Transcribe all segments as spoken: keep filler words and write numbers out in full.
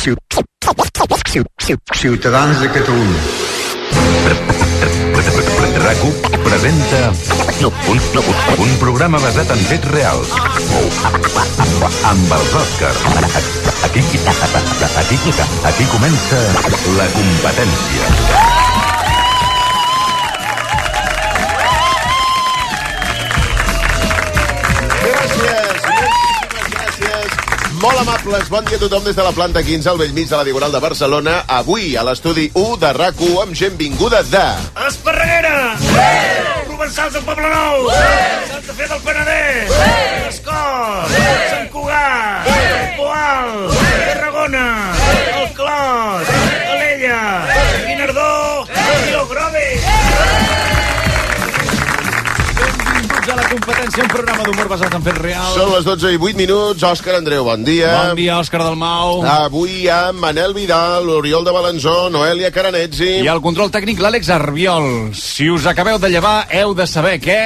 Ciutadans de Catalunya. RAC1 presenta un, un programa basat en fets reals amb els Òscars. Aquí, aquí, aquí comença la competència. Molt amables, bon dia a tothom des de la planta quinze al Bellmig de la Diagonal de Barcelona. Avui a l'estudi u de RAC u amb gent vinguda de... Esparreguera! Sí! Provençals del Poblenou! Sí! Santa Fe del Penedès! Sí! Escort! Sí! Sant Cugat! Sí! El Poal! Sí! Tarragona! Sí! El Clos! Sí! Alella! Sí! Guinardó! Sí! I el Grove! A la competència, un programa d'humor basat en fets reals. Són les dotze i vuit minuts. Òscar Andreu, bon dia. Bon dia, Òscar Dalmau. Avui amb Manel Vidal, l'Oriol de Balanzó, Noelia Caranetzi. I al control tècnic, l'Àlex Arbiol. Si us acabeu de llevar, heu de saber què...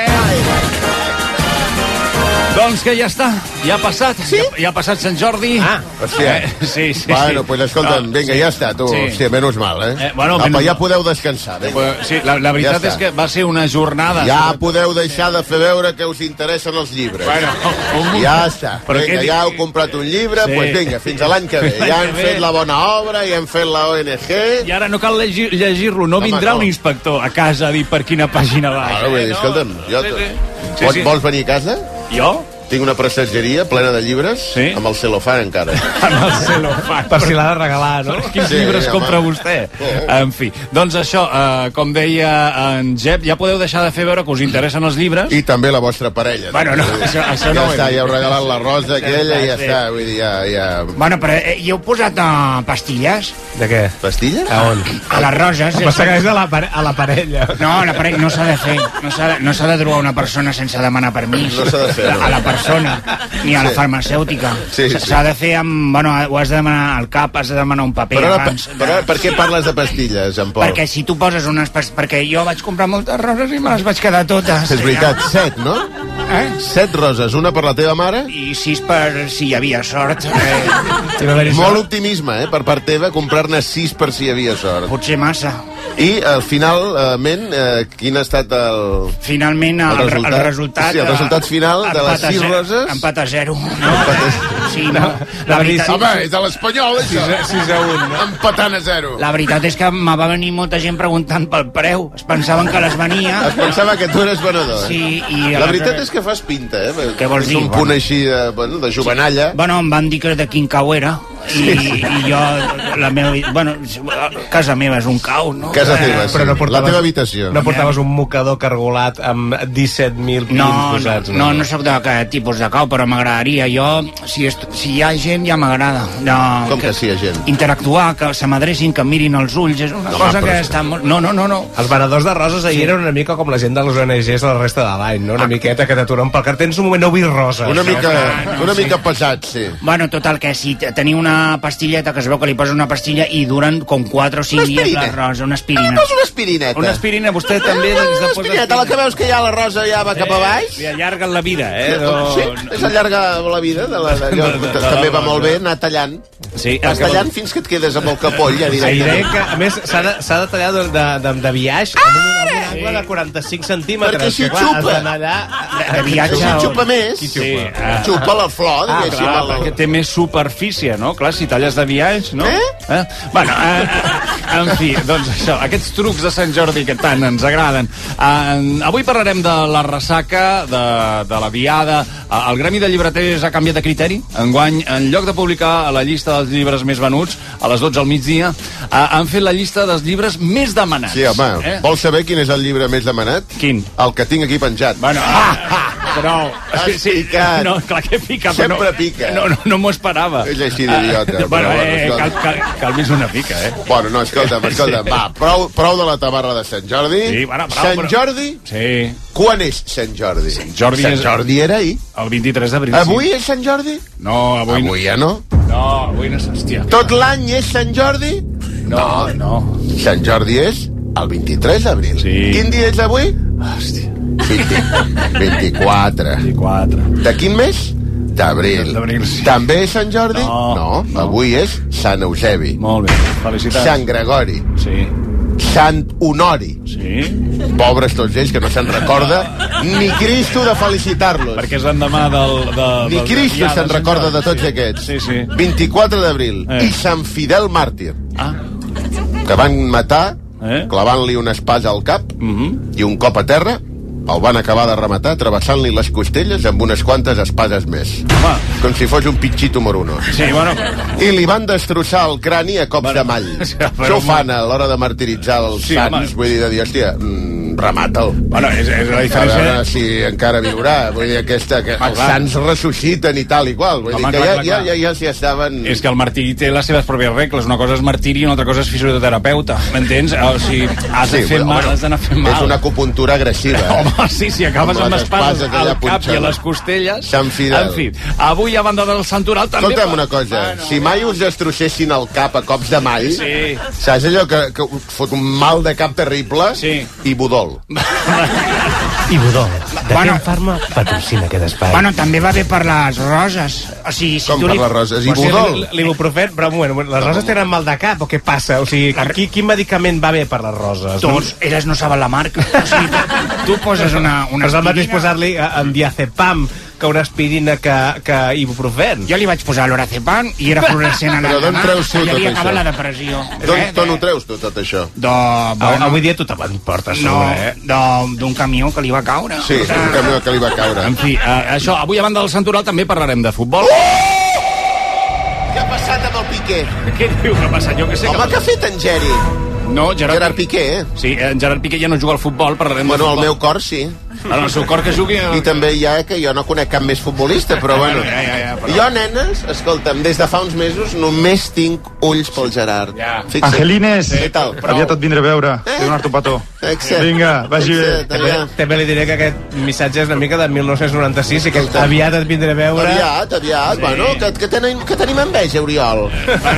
Doncs que ja està, ja ha passat. Sí? Ja, ja ha passat Sant Jordi. Ah, hòstia. Eh, sí, sí, bueno, sí. pues escolta'm, No, vinga, sí. ja està, tu. Sí. Hòstia, menys mal, eh? Eh, bueno, Apa, menys ja mal. podeu descansar, vinga. Pues, sí, la, la veritat Ja és està. que va ser una jornada... Ja podeu deixar de fer veure que us interessen els llibres. Bueno, un... Ja està. Però Vinga, què... ja heu comprat un llibre, doncs Sí. pues vinga, fins a l'any que ve. Ja hem fet la bona obra, ja hem fet la O N G... I ara no cal llegir- llegir-lo, no Home, vindrà no. un inspector a casa a dir per quina pàgina va. Ara, vull dir, escolta'm, jo... Sí, sí. Sí, Vols, sí. vols venir a casa? Jo? Tinc una prestatgeria plena de llibres, Sí. amb el celofan encara. Amb el celofan. Per si l'ha de regalar, no? Quins Sí, llibres home. compra vostè? Sí. En fi, doncs això, eh, com deia en Jep, ja podeu deixar de fer veure que us interessen els llibres. I també la vostra parella. Bueno, no, Vull dir, això- això ja no ho he està, dit. ja heu regalat la rosa aquella i ja Sí. està. Vull dir, ja... ja... Bueno, però eh, hi heu posat uh, pastilles? De què? Pastilles? A on? A les roses? Em passa que és a la, pare a la parella. No, la pare... no s'ha de fer. No s'ha de, no s'ha de drogar una persona sense demanar permís. No s'ha de fer, no. A la persona, ni a la Sí. farmacèutica. Sí, sí. S'ha de fer amb... Bueno, ho has de demanar al cap, has de demanar un paper Però, ara, abans. per, però ara, per què parles de pastilles, en Pol? Perquè si tu poses unes... pas- Perquè jo vaig comprar moltes roses i me les vaig quedar totes. És veritat, set, no? Eh? Set roses, una per la teva mare? I sis per si hi havia sort. Eh, I va haver-hi Molt sort. optimisme, eh, per part teva, comprar-ne sis per si hi havia sort. potser massa. I, al finalment, eh, quin ha estat el... Finalment, el, El el resultat? resultat... el resultat, Sí, el resultat final de les empat a sis zero, roses? Empat a zero. No? Empat a- Sí, no. La veritat, Home, és a l'Espanyol, això. sis a un, no? Empatant a zero. la veritat és que me va venir molta gent preguntant pel preu. Es pensaven que les venia. Es pensava que tu eres venedor. Sí, i... La aleshores- veritat és que fas pinta, eh? Què vols És dir? un punt així de, bueno, de jovenalla. Bueno, em van dir que de quin cau era. I, i jo, la meva... Bueno, casa meva és un cau, no? Casa teva, sí. Però no portaves, La teva habitació. No portaves un mocador cargolat amb disset mil pins No, no, posats, no, no sóc d'aquest tipus de cau, però m'agradaria. Jo, si, est... si hi ha gent, ja m'agrada. No, Com que sí, hi ha gent? Interactuar, que se m'adrecin, que em mirin els ulls, és una No, cosa home, que però està molt... No, no, no, no. Els venedors de roses ahir eren una mica com la gent de les O N Ges de la resta de l'any, no? Una miqueta que t'aturen pel carrer. Tens un moment, no vull roses. Una mica, clar, no, una sí. mica pesat, sí. Bueno, total, que si t- teniu una pastilleta que es veu que li posa una pastilla i duren com quatre o cinc Una dies aspirina. la rosa, una Ah, aspirina. posa una aspirineta. Una aspirina, vostè també... Doncs, Una aspirineta, la que veus que ja la rosa ja va cap a baix? Li allarguen la vida, eh? No... Sí, és allargar la vida de la, de, de, de, també va molt bé anar tallant. Sí, Vas el que tallant fins que et quedes amb el capoll ja Diré directament. que, a més, s'ha de, s'ha de tallar de, de, de, de biaix amb un, amb un angle de quaranta-cinc centímetres. Perquè si que, clar, xupa. has d'anar allà... De viatge... Si o- xupa més, Sí, ah, xupa la flor, Ah, diguéssim. clar, el- perquè té més superfície, no? Clar, si talles de viatge, no? Eh? eh? Bueno, eh, eh, en fi, doncs això, aquests trucs de Sant Jordi que tant ens agraden. Eh, avui parlarem de la ressaca, de, de la diada. Eh, el Gremi de Llibreters ha canviat de criteri. Enguany, en lloc de publicar la llista dels llibres més venuts, a les dotze al migdia, eh, han fet la llista dels llibres més demanats. Sí, home, Eh? vols saber quin és el llibre més demanat? Quin? El que tinc aquí penjat. Bueno, ah, però... Has picat. No, clar que pica, però Sempre no, pica. No, no, no m'ho esperava. És així d'idiota, Ah, però bueno, bueno, eh, cal, escolta. cal, cal més una pica, eh? Bueno, no, escolta'm, escolta'm, Sí. va, prou, prou de la tabarra de Sant Jordi. Sí, bueno, prou, Sant però- Jordi, Sí, quan és Sant Jordi? Sant Jordi Sant és- Jordi era ahir. el vint-i-tres d'abril. Avui és Sant Jordi? Sí. No, avui, Avui ja no. no. Avui no, hòstia. Tot l'any és Sant Jordi? No, no. Sant Jordi és el vint-i-tres d'abril. Sí. Quin dia és avui? Hòstia. vint, vint-i-quatre. vint-i-quatre. De quin mes? d'abril. D'abril, sí. També és Sant Jordi? No, no, no. avui és Sant Eusebi. Molt bé, felicitats. Sant Gregori. Sí. Sant Honori. Sí. Pobres tots ells, que no se'n recorda ni Cristo de felicitar-los. Perquè és l'endemà del... De, Ni del Cristo dia se'n de Sant recorda de Jordi. tots Sí. aquests. Sí, sí. vint-i-quatre d'abril. Eh. I Sant Fidel Màrtir, Ah, que van matar Eh? clavant-li una espasa al cap mhm. i un cop a terra el van acabar de rematar travessant-li les costelles amb unes quantes espases més. Home. Com si fos un pitxito moruno. Sí, bueno... I li van destrossar el crani a cops Bueno, de mall. sí, però- Això ho fan a l'hora de martiritzar els Sí, sants. home. Vull dir, de dir, hòstia, mm, remata'l. Bueno, és, és la A diferència... veure si encara viurà. Vull dir, aquesta, que Ah, els clar. sants ressusciten i tal i qual. Vull Home, dir que clar, ja, clar, ja, clar. ja, ja s'hi estaven... És que el martiri té les seves pròpies regles. Una cosa és martiri i una altra cosa és fisioterapeuta. M'entens? O sigui, has de Sí, fer bueno, mal, bueno, has d'anar fent mal. És una acupuntura agressiva. Eh? Home, sí, si acabes Amb amb, les espases espases allà al cap i a punxant. les costelles... Sant Fidel. En fi, avui a banda del Santoral també... Escolta'm una cosa, Bueno, si mai us destrossessin el cap a cops de mall, Sí. saps allò que, que us fot un mal de cap terrible? Sí. I budol. I Budol, de Bueno. Ken Pharma, patrocina aquest espai. Bueno, també va bé per les roses. O sigui, si Com tu per li... les roses? I O sigui, budol? l- l'ibuprofet, però un moment, un moment, les roses tenen mal de cap o què passa? O sigui, qui, quin medicament va bé per les roses? Tots, elles no saben la marca. O sigui, tu, tu poses una, una No és el mateix aspirina. posar-li eh, en diazepam que una aspirina que, que ibuprofen. Jo li vaig posar l'oracepan i era fluorescent a la Però d'on mà, treus tu i tot havia això? acabat la depressió. D'on Eh, d'on ho treus tu, tot això? De, Bueno. bueno, Avui dia tothom en porta a no, sobre, eh? de- d'un camió que li va caure. Sí, un camió que li va caure. En fi, eh, això, avui a banda del Santoral també parlarem de futbol. Què ha passat amb el Piqué? Què diu que ha passat? Jo que sé Home, què ha fet en Geri? No, Gerard, Gerard Piqué, eh? Sí, en Gerard Piqué ja no juga al futbol, parlarem Bueno, de al futbol. meu cor sí. En el seu cor que jugui... I també hi ha que jo no conec cap més futbolista, però bueno. Ja, ja, ja, però- Jo, nenes, escolta'm, des de fa uns mesos només tinc ulls pel Gerard. Ja. Fixa't. Angelines, Què tal? aviat et vindré a veure. Eh? He donat un petó. Exacte. Vinga, vagi bé. Exacte, També, ja. també li diré que aquest missatge és una mica de mil nou-cents noranta-sis i que Escolta. aviat et vindré a veure. Aviat, aviat, sí. Bueno, que, que, tenim, que tenim enveja, Oriol.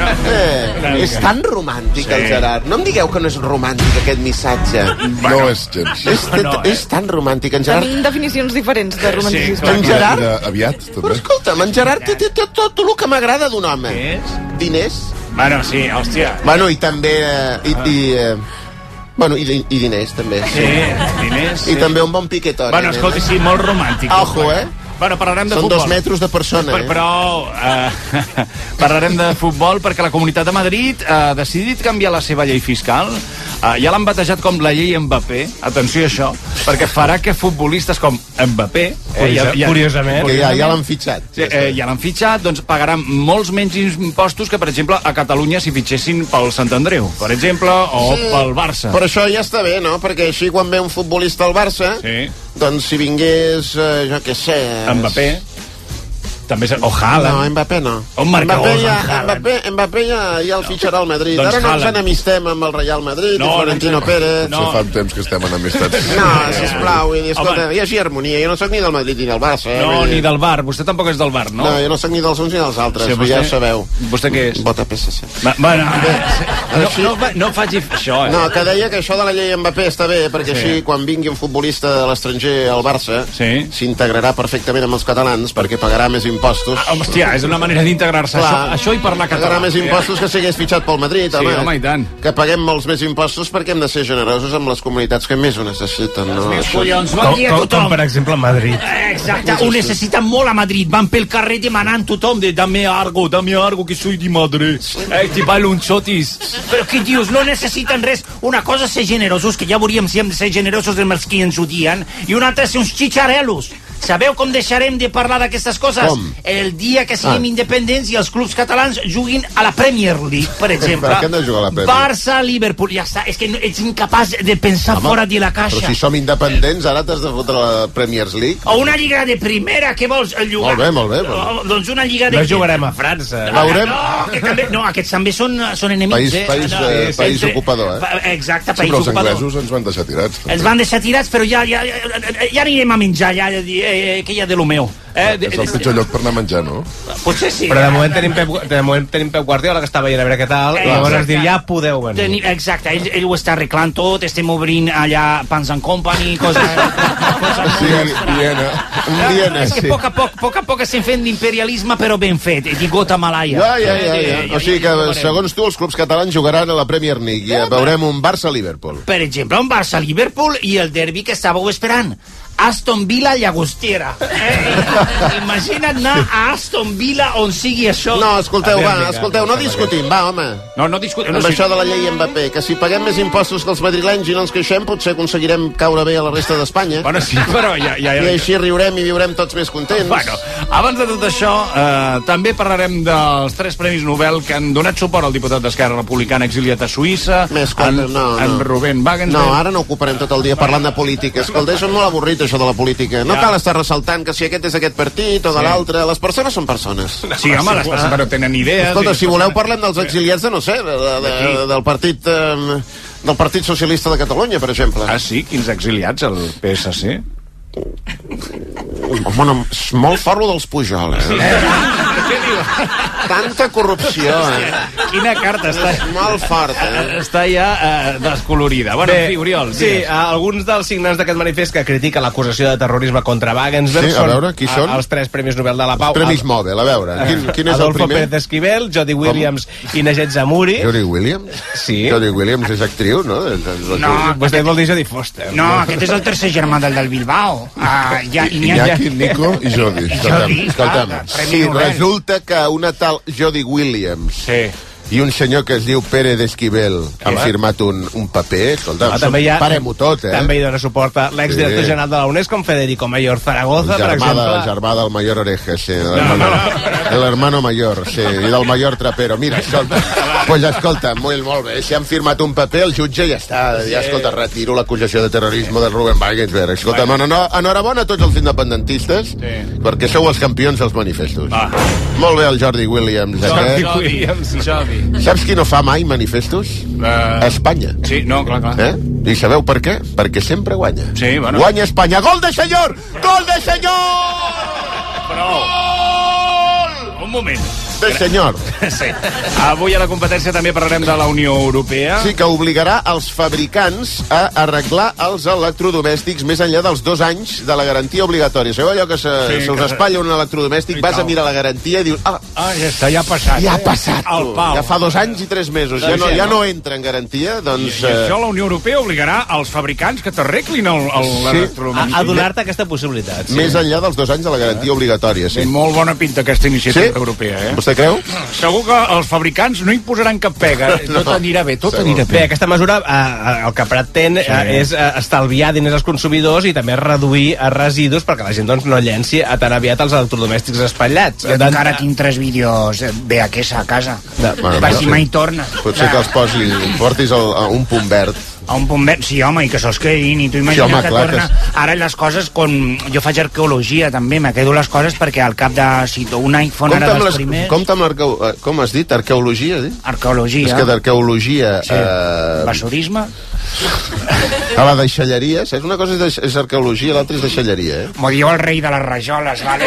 Eh, és tan romàntic, el Gerard. No em digueu que no és romàntic, aquest missatge. No és gens. És, no, és, és tan romàntic, en Gerard. Tenim definicions diferents de romanticisme. clar. En Gerard... I de- aviat, Però també. escolta'm, en Gerard té, té, té tot el que m'agrada d'un home. Què és? Diners. Bueno, sí, hòstia. Bueno, i també... Eh, i, i, eh, bueno, i, i diners, també. Sí, diners... I sí. també un bon piquetori. Bueno, escolti, sí, molt romàntic. Ojo, eh? Bueno, parlarem de Són futbol. dos metres de persona, Però, eh? però eh, parlarem de futbol perquè la Comunitat de Madrid ha decidit canviar la seva llei fiscal. Eh, ja l'han batejat com la llei Mbappé. Atenció a això, perquè farà que futbolistes com Mbappé... Curiosa- curiosament. Que ja, ja l'han fitxat. Sí, eh, ja l'han fitxat, doncs pagaran molts menys impostos que, per exemple, a Catalunya si fitxessin pel Sant Andreu, per exemple, o Sí, pel Barça. Però això ja està bé, no? Perquè així quan ve un futbolista al Barça, Sí. doncs si vingués, eh, jo què sé... Mbappé. També és... O Haaland. No, Mbappé no. On marca Mbappé, gols, ja, en Haaland? Mbappé, Mbappé ja, ja el fitxarà al Madrid. Doncs Ara no ens Haaland. enemistem amb el Real Madrid No, i Florentino no, Pérez. no. Això fa un temps que estem en amistats. No, sisplau, vull dir, escolta, Home. hi hagi harmonia. Jo no sóc ni del Madrid ni del Barça. Eh? No, vull dir- ni del Bar. Vostè tampoc és del Bar, no? No, jo no sóc ni dels uns ni dels altres, Sí, sí, ja ho sabeu. Vostè què és? Vota P S C. Va, bueno, no, així- no, fa- no faci això, eh? No, que deia que això de la llei Mbappé està bé, perquè Sí. així, quan vingui un futbolista de l'estranger al Barça, Sí. s'integrarà perfectament amb els catalans, perquè pagarà més impostos. Ah, hòstia, és una manera d'integrar-se. Això, Clar, això i parlar català. pagarà més impostos que si hagués fitxat pel Madrid, Sí, home. home, i tant. Que paguem molts més impostos perquè hem de ser generosos amb les comunitats que més ho necessiten, no? Això- Collons, bon Com, dia a com, com tothom. per exemple Madrid. Exacte, ho necessiten molt a Madrid. Van pel carrer demanant tothom de dame algo, dame algo que soy de Madrid. Eh, ti ballo un xotis. Però què dius? No necessiten res. Una cosa és ser generosos, que ja veuríem si hem de ser generosos amb els que ens odien, i una altra és ser uns xitxarellos. Sabeu com deixarem de parlar d'aquestes coses? Com? El dia que siguem Ah. independents i els clubs catalans juguin a la Premier League, per exemple. Per què han de jugar a la Premier? Barça, Liverpool, ja està. És que no- ets incapaç de pensar Home, fora de la Però caixa. si som independents, ara t'has de fotre la Premier League. O una lliga de primera, què vols jugar? Molt bé, molt bé, molt O, doncs una lliga de... No jugarem a França. No, Veurem. No, que també, no, aquests també són, són enemics. País- eh? país, No, eh, país entre- ocupador, eh? Pa- Exacte, Sí, país però els ocupador. anglesos ens van deixar tirats. Ens van deixar tirats, però ja, ja, ja, ja anirem a menjar, ja, ja, que, que hi ha de lo meu. Eh, És el pitjor lloc per anar a menjar, no? Potser sí. Però de moment tenim Pep, de moment tenim Pep Guardiola, que està veient a veure què tal, i llavors ens diu, ja podeu venir. Teni, exacte, ell, ell ho està arreglant tot, estem obrint allà Pans and Company, coses... coses Sí, Viena. Un Viena, és que sí. a poc a poc, poc a poc estem fent d'imperialisme, però ben fet, i gota malaya. Ja, ja, ja, ja. O sigui que, segons tu, els clubs catalans jugaran a la Premier League i veurem un Barça-Liverpool. Per exemple, un Barça-Liverpool i el derbi que estàveu esperant. Aston Villa Llagostera. Eh? Imagina't anar a Aston Villa on sigui això. No, escolteu, va, escolteu, no discutim, va, home. No, no discutim. Amb això de la llei Mbappé, que si paguem més impostos que els madrilenys i no ens queixem, potser aconseguirem caure bé a la resta d'Espanya. Bueno, sí, però ja... ja, ja... I així riurem i viurem tots més contents. Bueno, abans de tot això, eh, també parlarem dels tres premis Nobel que han donat suport al diputat d'Esquerra Republicana exiliat a Suïssa, Més coses, en, no, no. en Rubén Wagensberg. No, ara no ocuparem tot el dia parlant de política. Escolta, això és molt avorrit, això de la política. No Ja. cal estar ressaltant que si aquest és aquest partit o de Sí. l'altre. Les persones són persones. Sí, home, les persones però tenen idees... Escolta, i- si voleu parlem dels exiliats de, no sé, de, de, de, del partit... Eh, del Partit Socialista de Catalunya, per exemple. Ah, sí? Quins exiliats, el P S C? Home, no, és molt fort lo dels Pujol, eh? Què diu? Tanta corrupció, eh? Quina carta està... És molt fort, eh? Està ja eh, descolorida. Bueno, en fi, Oriol, sí, digues. eh, alguns dels signants d'aquest manifest que critiquen l'acusació de terrorisme contra Wagensberg Sí, a veure, qui són? eh, els tres Premis Nobel de la Pau. Premis Nobel, a veure. Quin, quin és Adolfo el primer? Pérez Esquivel, Jody Williams i Najat Zamuri. Jodie Williams? Sí. Jodie Williams és actriu, no? No, Vostè vol dir Jodie Foster. no, aquest és el tercer germà del del Bilbao. Ah, ja, Iñaki, Nico i Jordi. Escolta'm, escolta'm. Ah, Premi Si Nobel. resulta que una tal Jodie Williams Sí. i un senyor que es diu Pérez Esquivel han firmat un, un paper, escolta'm, Ah, també hi ha- parem-ho tot, eh? També hi dona suport a l'exdirector Sí. general de la UNESCO, en Federico Mayor Zaragoza, per Germà, de, exemple. germà del Mayor Oreja, sí, de l'hermano, de l'hermano Mayor, sí, i del Mayor Trapero. Mira, escolta, pues escolta, molt, molt bé, si han firmat un paper, el jutge ja està, ja, escolta, retiro l'acusació de terrorisme del Ruben Wagensberg. Escolta, no, no, no, enhorabona a tots els independentistes, perquè sou els campions dels manifestos. Va. Molt bé el Jordi Williams, aquest. Jodi, Jodi. Saps qui no fa mai manifestos? Uh, Espanya. sí, no, clar, clar. Eh? I sabeu per què? Perquè sempre guanya. Sí, bueno. Guanya Espanya. Gol de senyor! Gol de senyor! Prou. Gol! Un moment. De senyor. Sí. Avui a la competència també parlarem de la Unió Europea. Sí, que obligarà els fabricants a arreglar els electrodomèstics més enllà dels dos anys de la garantia obligatòria. Sabeu allò que se, Sí, se us que- espatlla un electrodomèstic, I vas a tal. mirar la garantia i dius... Ah, Ah, ja està, ja ha passat. ja ha eh? passat, El tu. pau. Ja fa dos anys i tres mesos. Ja no, ja no entra en garantia, I, doncs... I això la Unió Europea obligarà als fabricants que t'arreglin el, el, Sí. A, l'electrodomèstic. a donar-te aquesta possibilitat. eh, Més enllà dels dos anys de la garantia obligatòria, sí. Té molt bona pinta aquesta iniciativa Sí? europea, eh? Vostè creu? Segur que els fabricants no hi posaran cap pega. Tot No. anirà bé, tot Segur. anirà Bé, bé. aquesta mesura eh, el que pretén eh, és eh, estalviar diners als consumidors i també reduir eh, residus perquè la gent doncs, no llenci a tan aviat els electrodomèstics espatllats. Jo encara tinc tres vídeos V H S a casa. De- Bueno, Per no si sé. mai torna. Potser que els posi, portis el, a un punt verd. A un punt verd, sí, home, i que se'ls quedin, i tu Sí, imagina't home, que clar torna... que Ara les coses, con... jo faig arqueologia també, me quedo les coses perquè al cap de... Si un iPhone Compte ara amb dels les, primers... compte amb l'arqueo... eh, Com has dit? Arqueologia, has dit? Arqueologia. És que d'arqueologia... Sí. Eh, Basurisme. a la deixalleria, saps? Una cosa és, deix- és arqueologia, l'altra és deixalleria, eh? M'ho diu el rei de les rajoles, vale?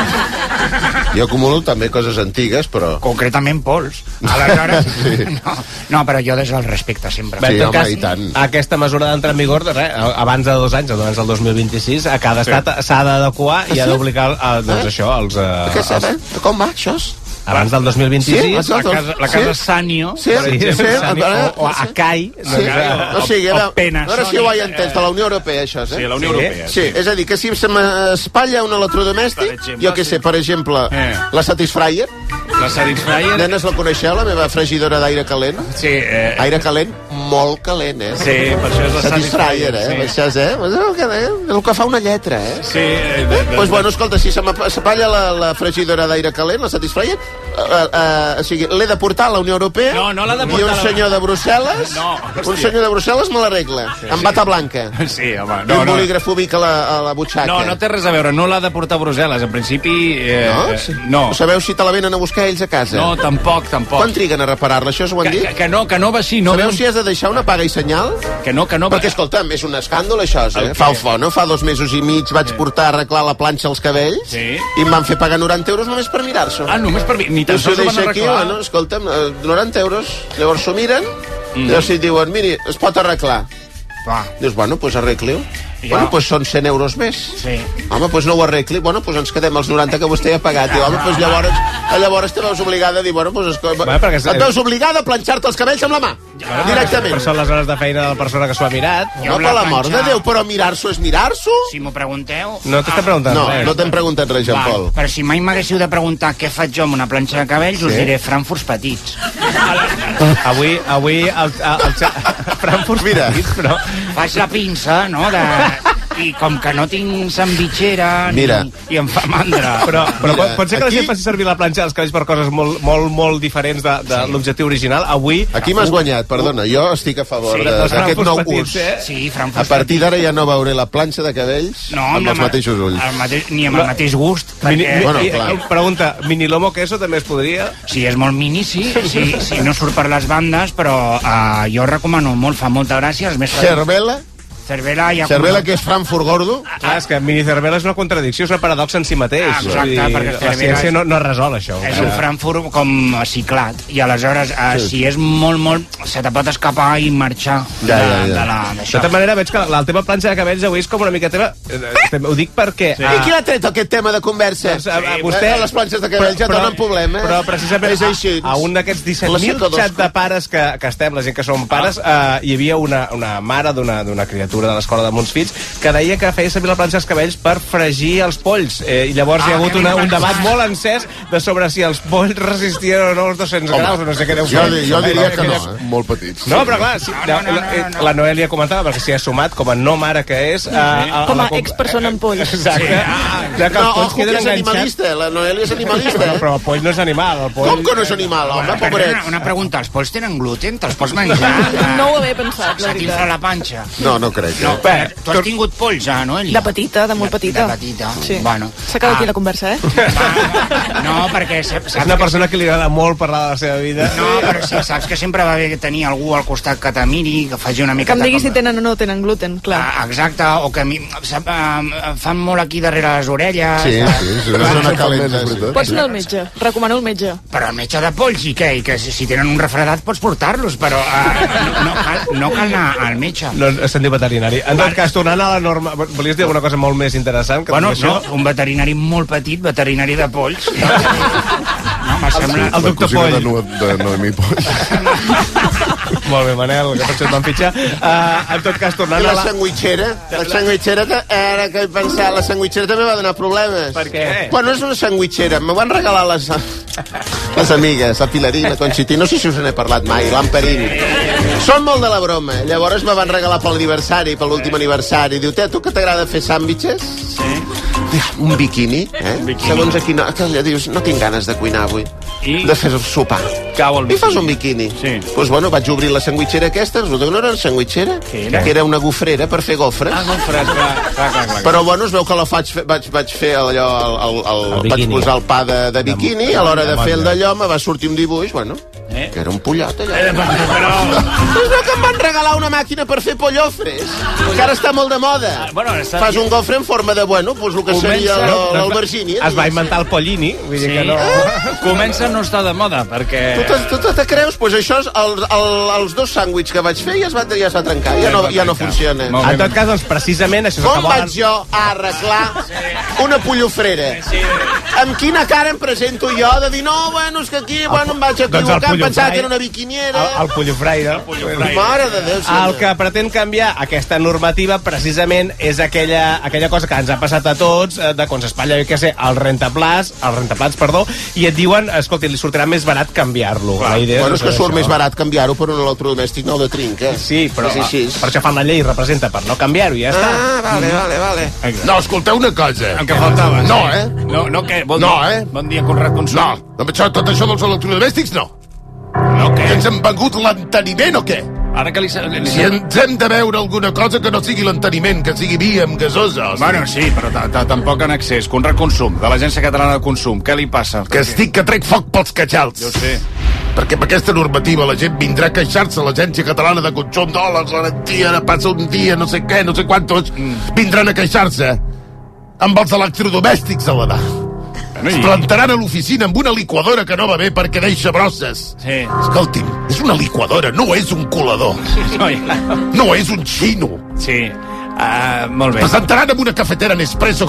Jo acumulo també coses antigues, però... Concretament pols. Aleshores... Sí. no, no, però jo des del respecte sempre. Bé, Sí, en tot home, cas, i tant. aquesta mesura d'entrar en vigor de res, abans de dos anys, abans del dos mil vint-i-sis, a cada estat s'ha d'adequar i ha d'obligar eh, doncs Eh? això, els, eh, Què els, saps, eh? Com va, això? abans del dos mil vint-i-sis, Sí, La Doncs, casa, la casa sí? Sanio, Sí, per sí, exemple. sí. Sani, o, o a Cai, Sí, doncs, eh, o sigui, era, o penes, a veure si Sony, ho he entès, de la Unió Europea, això, eh? Sí, la Unió Sí. Europea. Sí, és a dir, que si se m'espatlla un Per electrodomèstic, exemple, jo què sé, per exemple, Eh. la Satisfyer, La Satisfyer... nenes la coneixeu, la meva fregidora d'aire calent? Sí, eh, Aire calent, molt calent, eh? sí, per això és la Satisfyer, eh? Sí. Això és, eh? És el que, eh? el que fa una lletra, eh? Sí, eh, de, de, Pues bueno, escolta, si se m'espatlla la, la fregidora d'aire calent, la Satisfyer, eh, eh, o sigui, l'he de portar a la Unió Europea No, no l'ha de i portar un a la- senyor de Brussel·les No, un hòstia. senyor de Brussel·les me l'arregla, amb bata blanca. Sí, home, I no, un no. bolígraf ubic a la, a la butxaca. No, no té res a veure, no l'ha de portar a Brussel·les, en principi... Eh, No? Sí. no. Sabeu si te la venen a buscar ells a casa? No, tampoc, tampoc. Quan triguen a reparar-la? Això us ho han Que, dit? que, que no, que no va així. No Sabeu ve un- si has de de deixar una paga i senyal? Que no, que no... Perquè, escolta'm, és un escàndol, això, eh? Fa el fo, no? Fa dos mesos i mig vaig portar a arreglar la planxa als cabells sí. i em van fer pagar noranta euros només per mirar-s'ho. Ah, només per... Ni tan sols ho van arreglar. Aquí, bueno, escolta'm, noranta euros. Llavors s'ho miren, mm. llavors si diuen, miri, es pot arreglar. Va. Dius, bueno, doncs pues arregli-ho. Ja. Bueno, doncs pues són cent euros més. Sí. Home, doncs pues no ho arregli. Bueno, doncs pues ens quedem els noranta que vostè ha pagat. Diu, home, doncs pues llavors, llavors te veus obligada a dir, bueno, doncs pues, bueno, et veus obligada a planxar-te els cabells amb la mà. Ja, directament. Però són les hores de feina de la persona que s'ho ha mirat. No, per la mort de Déu, però mirar-s'ho és mirar-s'ho. Si m'ho pregunteu... No t'estem preguntant no, res. No, no t'hem preguntat res, Jean Paul. Però si mai m'haguéssiu de preguntar què faig jo amb una planxa de cabells, sí? Us diré Frankfurts petits. Avui, avui, el, el, el, el Frankfurts Mira. petits, però... Faig la pinça, no?, de... I com que no tinc sandvitxera ni... i em fa mandra. Però, però Mira, pot ser que aquí... la gent faci servir la planxa dels cabells per coses molt, molt, molt diferents de, de sí. l'objectiu original. Avui... Aquí m'has guanyat, perdona. Jo estic a favor sí, d'aquest nou petits, ús. Eh? Sí, Frankfurts a partir d'ara ja no veuré la planxa de cabells no, amb, amb els mateixos ulls. El mateix, ni amb el mateix gust. Mini, perquè... mi, bueno, i, clar. Pregunta, mini lomo queso també es podria? Sí, és molt mini, sí. Sí, sí no surt per les bandes, però uh, jo recomano molt, fa molta gràcia. Els més Cervela? Cervela, ja Cervela, com... que és Frankfurt gordo? Clar, és que mini cervela és una contradicció, és una paradoxa en si mateix. Ah, exacte, I perquè la ciència no, no resol això. És un Frankfurt com ciclat, i aleshores, eh, sí. si és molt, molt... se te pot escapar i marxar ja, ja, ja. de, de la... De tota manera, veig que la teva planxa de cabells avui és com una mica teva... Eh, ho dic perquè... Sí. Ah, I qui l'ha tret aquest tema de conversa? Doncs, a, a, vostè... Les planxes de cabells ja però, donen problemes. Però precisament és així. A, a un d'aquests disset mil xat de pares que, que estem, la gent que som pares, ah. eh, hi havia una, una mare d'una criatura de l'escola de Montfils que deia que feia servir la planxa dels cabells per fregir els polls. Eh, I llavors ah, hi ha hagut una, un debat molt encès de sobre si els polls resistien o no els dos-cents graus, o no sé què deu fer. Jo, jo diria que no, eh? Molt petits. No, però clar, sí, no, no, no, no, no. La Noelia comentava, perquè s'hi ha sumat com a no mare que és... A, a, a com a la... expersona en polls. Exacte. Sí. Ah, ja que no, els polls ojo, queden que és enganxats. animalista. La Noelia és animalista. Però, però el poll no és animal. El poll... Com que no és animal, home, pobret? Una, una pregunta, els polls tenen gluten? Te'ls pots menjar? No ho havia pensat, la Se t'infla la panxa. No, no crec. No, però, tu has tingut polls, ja, no, Elia? De petita, de molt petita. De petita, sí. Bueno. S'ha quedat ah. aquí la conversa, eh? Va, no, perquè... Saps és una persona que li agrada molt parlar de la seva vida. No, però sí, saps que sempre va haver tenir algú al costat que te miri, que faci una mica... Que em diguis si tenen o no tenen gluten, clar. Ah, exacte, o que mi, sap, uh, fan molt aquí darrere les orelles. Sí, sí, sí, és una calenta. Pots anar al metge, recomano el metge. Però el metge de polls, i què? I que si tenen un refredat pots portar-los, però uh, no, no, cal, no cal anar al metge. No, se'n diu veterinari. En tot cas, tornant a la norma... Volies dir alguna cosa molt més interessant? Que bueno, no, un veterinari molt petit, veterinari de polls. No, me sembla... El doctor Poll. De, no, de Noemí Poll. Molt bé, Manel, que per això et van fitxar. Uh, en tot cas, tornant I a la... la sandwitxera? La sandwitxera, ara que he pensat, la sandwitxera també va donar problemes. Per què? Bueno, és una sandwitxera. Me van regalar les, les amigues, la Pilarí, la Conxití. No sé si us n'he parlat mai, l'Amperín. Són molt de la broma. Llavors me van regalar pel aniversari, per l'últim aniversari. Diu, te, tu que t'agrada fer sàndwiches? Sí. Un biquini, eh? Biquini. Segons aquí, no, allà dius, no tinc ganes de cuinar avui. I? De fer sopar. Cau el biquini. I fas un biquini. Sí. Doncs, pues, bueno, vaig obrir la sandwitxera aquesta, resulta que no era una sandwitxera, que era una gofrera per fer gofres. Ah, gofres, clar, clar, clar, clar. Però, bueno, es veu que la faig, vaig, vaig fer allò, el, el, el, el vaig posar el pa de, de biquini, a l'hora de fer el d'allò me va sortir un dibuix, bueno, eh? que era un pollot, allò. Eh, però... Doncs no, que em van regalar una màquina per fer pollofres, que ara està molt de moda. Ah, bueno, està... Fas un gofre en forma de, bueno, pues el que Comença... seria l'albergínia. Es va inventar el pollini, vull dir sí. que no... Ah. Comença a no estar de moda, perquè... Tu, tu, tu te creus? Doncs pues això, el, el, els dos sàndwichs que vaig fer ja es va, ja es va trencar, ja no, ja no funciona. En tot cas, doncs, precisament... Això Com vaig jo a arreglar una pollofrera? Sí. Amb quina cara em presento jo de dir, no, bueno, és que aquí bueno, em vaig equivocar, doncs em pensava que era una biquiniera... El, el pollofraire. Mare de Déu, sí. El que pretén canviar aquesta normativa, precisament, és aquella, aquella cosa que ens ha passat a tots, de quan s'espatlla, jo què sé, el rentaplats, el rentaplats, perdó, i et diuen, escolta, li sortirà més barat canviar-lo. La idea bueno, és que surt això. més barat canviar-ho per un electrodomèstic nou de trinca. Sí, però sí, sí, sí. per això fan la llei, representa per no canviar-ho, ja està. Ah, vale, mm. vale, vale. Exacte. No, escolteu una cosa. El que faltava. No, eh? No, no, què? Bon no, dia. eh? Bon dia, Conrad Consum. No, amb això, tot això dels electrodomèstics, no. No, què? Que ens han vengut l'enteniment o què? Ara que li... li... Si ens hem de veure alguna cosa que no sigui l'enteniment, que sigui via amb gasosa. Bueno, sí, però tampoc en excés. Conrad Consum, de l'Agència Catalana de Consum. Què li passa? Que estic que trec foc pels catxals. Jo sé. perquè amb aquesta normativa la gent vindrà a queixar-se a l'Agència Catalana de Consum, no, la garantia, ara passa un dia, no sé què, no sé quantos, mm. vindran a queixar-se amb els electrodomèstics a la mà. Es plantaran a l'oficina amb una liquadora que no va bé perquè deixa brosses. Sí. Escolti'm, és una liquadora, no és un colador. No, ja. No és un xino. Sí, uh, molt bé. Presentaran amb una cafetera Nespresso.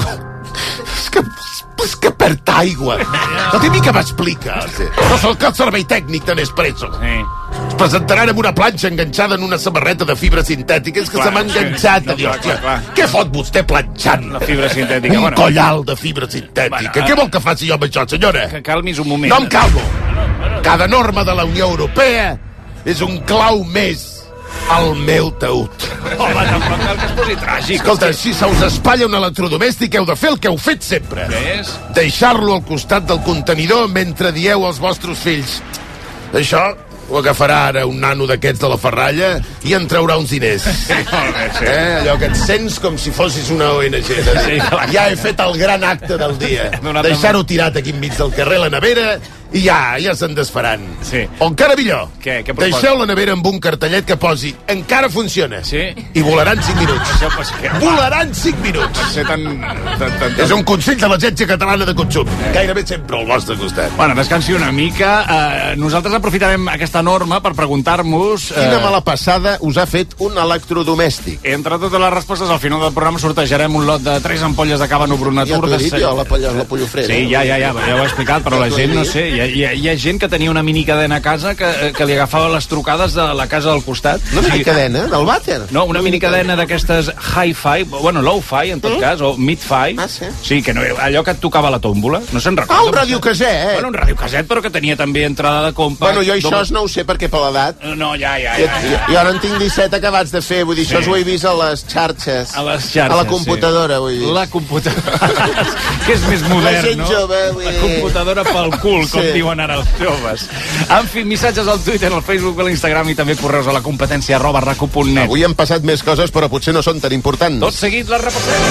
És que, és que perd aigua. No té ni que m'explica. No sóc cap servei tècnic de Nespresso. Sí. Es presentaran amb una planxa enganxada en una samarreta de fibra sintètica. És que clar, se m'ha enganxat. sí. No, clar, clar, clar. Què fot vostè planxant? La fibra sintètica. Un bueno. collal de fibra sintètica. Bueno, Què vol que faci jo amb això, senyora? Que calmis un moment. No em calmo. Cada norma de la Unió Europea és un clau més al meu taüt. Home, tampoc cal que es posi tràgic. Escolta, si se us espatlla un electrodomèstic, heu de fer el que heu fet sempre. Què és? Deixar-lo al costat del contenidor mentre dieu als vostres fills. Això ho agafarà ara un nano d'aquests de la ferralla i en traurà uns diners. Sí, molt bé, sí. Eh? Allò que et sents com si fossis una O N G. Sí, clar. Ja he fet el gran acte del dia. Donat Deixar-ho tirat aquí enmig del carrer, la nevera, i ja, ja se'n desfaran. Sí. O encara millor, Què? Què proposa? deixeu la nevera amb un cartellet que posi encara funciona. Sí. I volaran cinc minuts. Això pot ser... Volaran cinc minuts. Pot ser tan... tan, tan, És un consell de l'Agència Catalana de Consum. Gairebé sempre al vostre costat. Bueno, descansi una mica. Uh, nosaltres aprofitarem aquesta norma per preguntar-nos... Uh, Quina mala passada us ha fet un electrodomèstic? Entre totes les respostes, al final del programa sortejarem un lot de tres ampolles de cava Brunatur. Ja t'ho he de dit jo, la, polla, la pollofrera. Sí, ja, ja, ja, ja ho he explicat, però Ja la t'ho he gent, no dit. sé, hi ha, hi, ha, hi ha gent que tenia una minicadena a casa que, que li agafava les trucades de la casa del costat. Una minicadena del vàter? No, una minicadena d'aquestes hi-fi, bueno, low-fi, en tot cas, o mid-fi. Ah, sí? Sí, que no, allò que et tocava la tómbola. No se'n recorda? Ah, un radiocaset! Bueno, un radiocaset, però que tenia també entrada de compa. Bueno, jo això no ho sé perquè per l'edat... No, ja, ja, Jo, ja. jo, jo ara en tinc disset acabats de fer, vull dir, Sí. això ho he vist a les xarxes. A les xarxes, A la computadora, sí. vull dir. La computadora. que és més modern, La gent no? jove, vull La dir. computadora pel cul, com Sí. diuen ara els joves. En fi, missatges al Twitter, al Facebook, a l'Instagram i també correus a la competència arroba racu punt net. Avui han passat més coses, però potser no són tan importants. Tot seguit les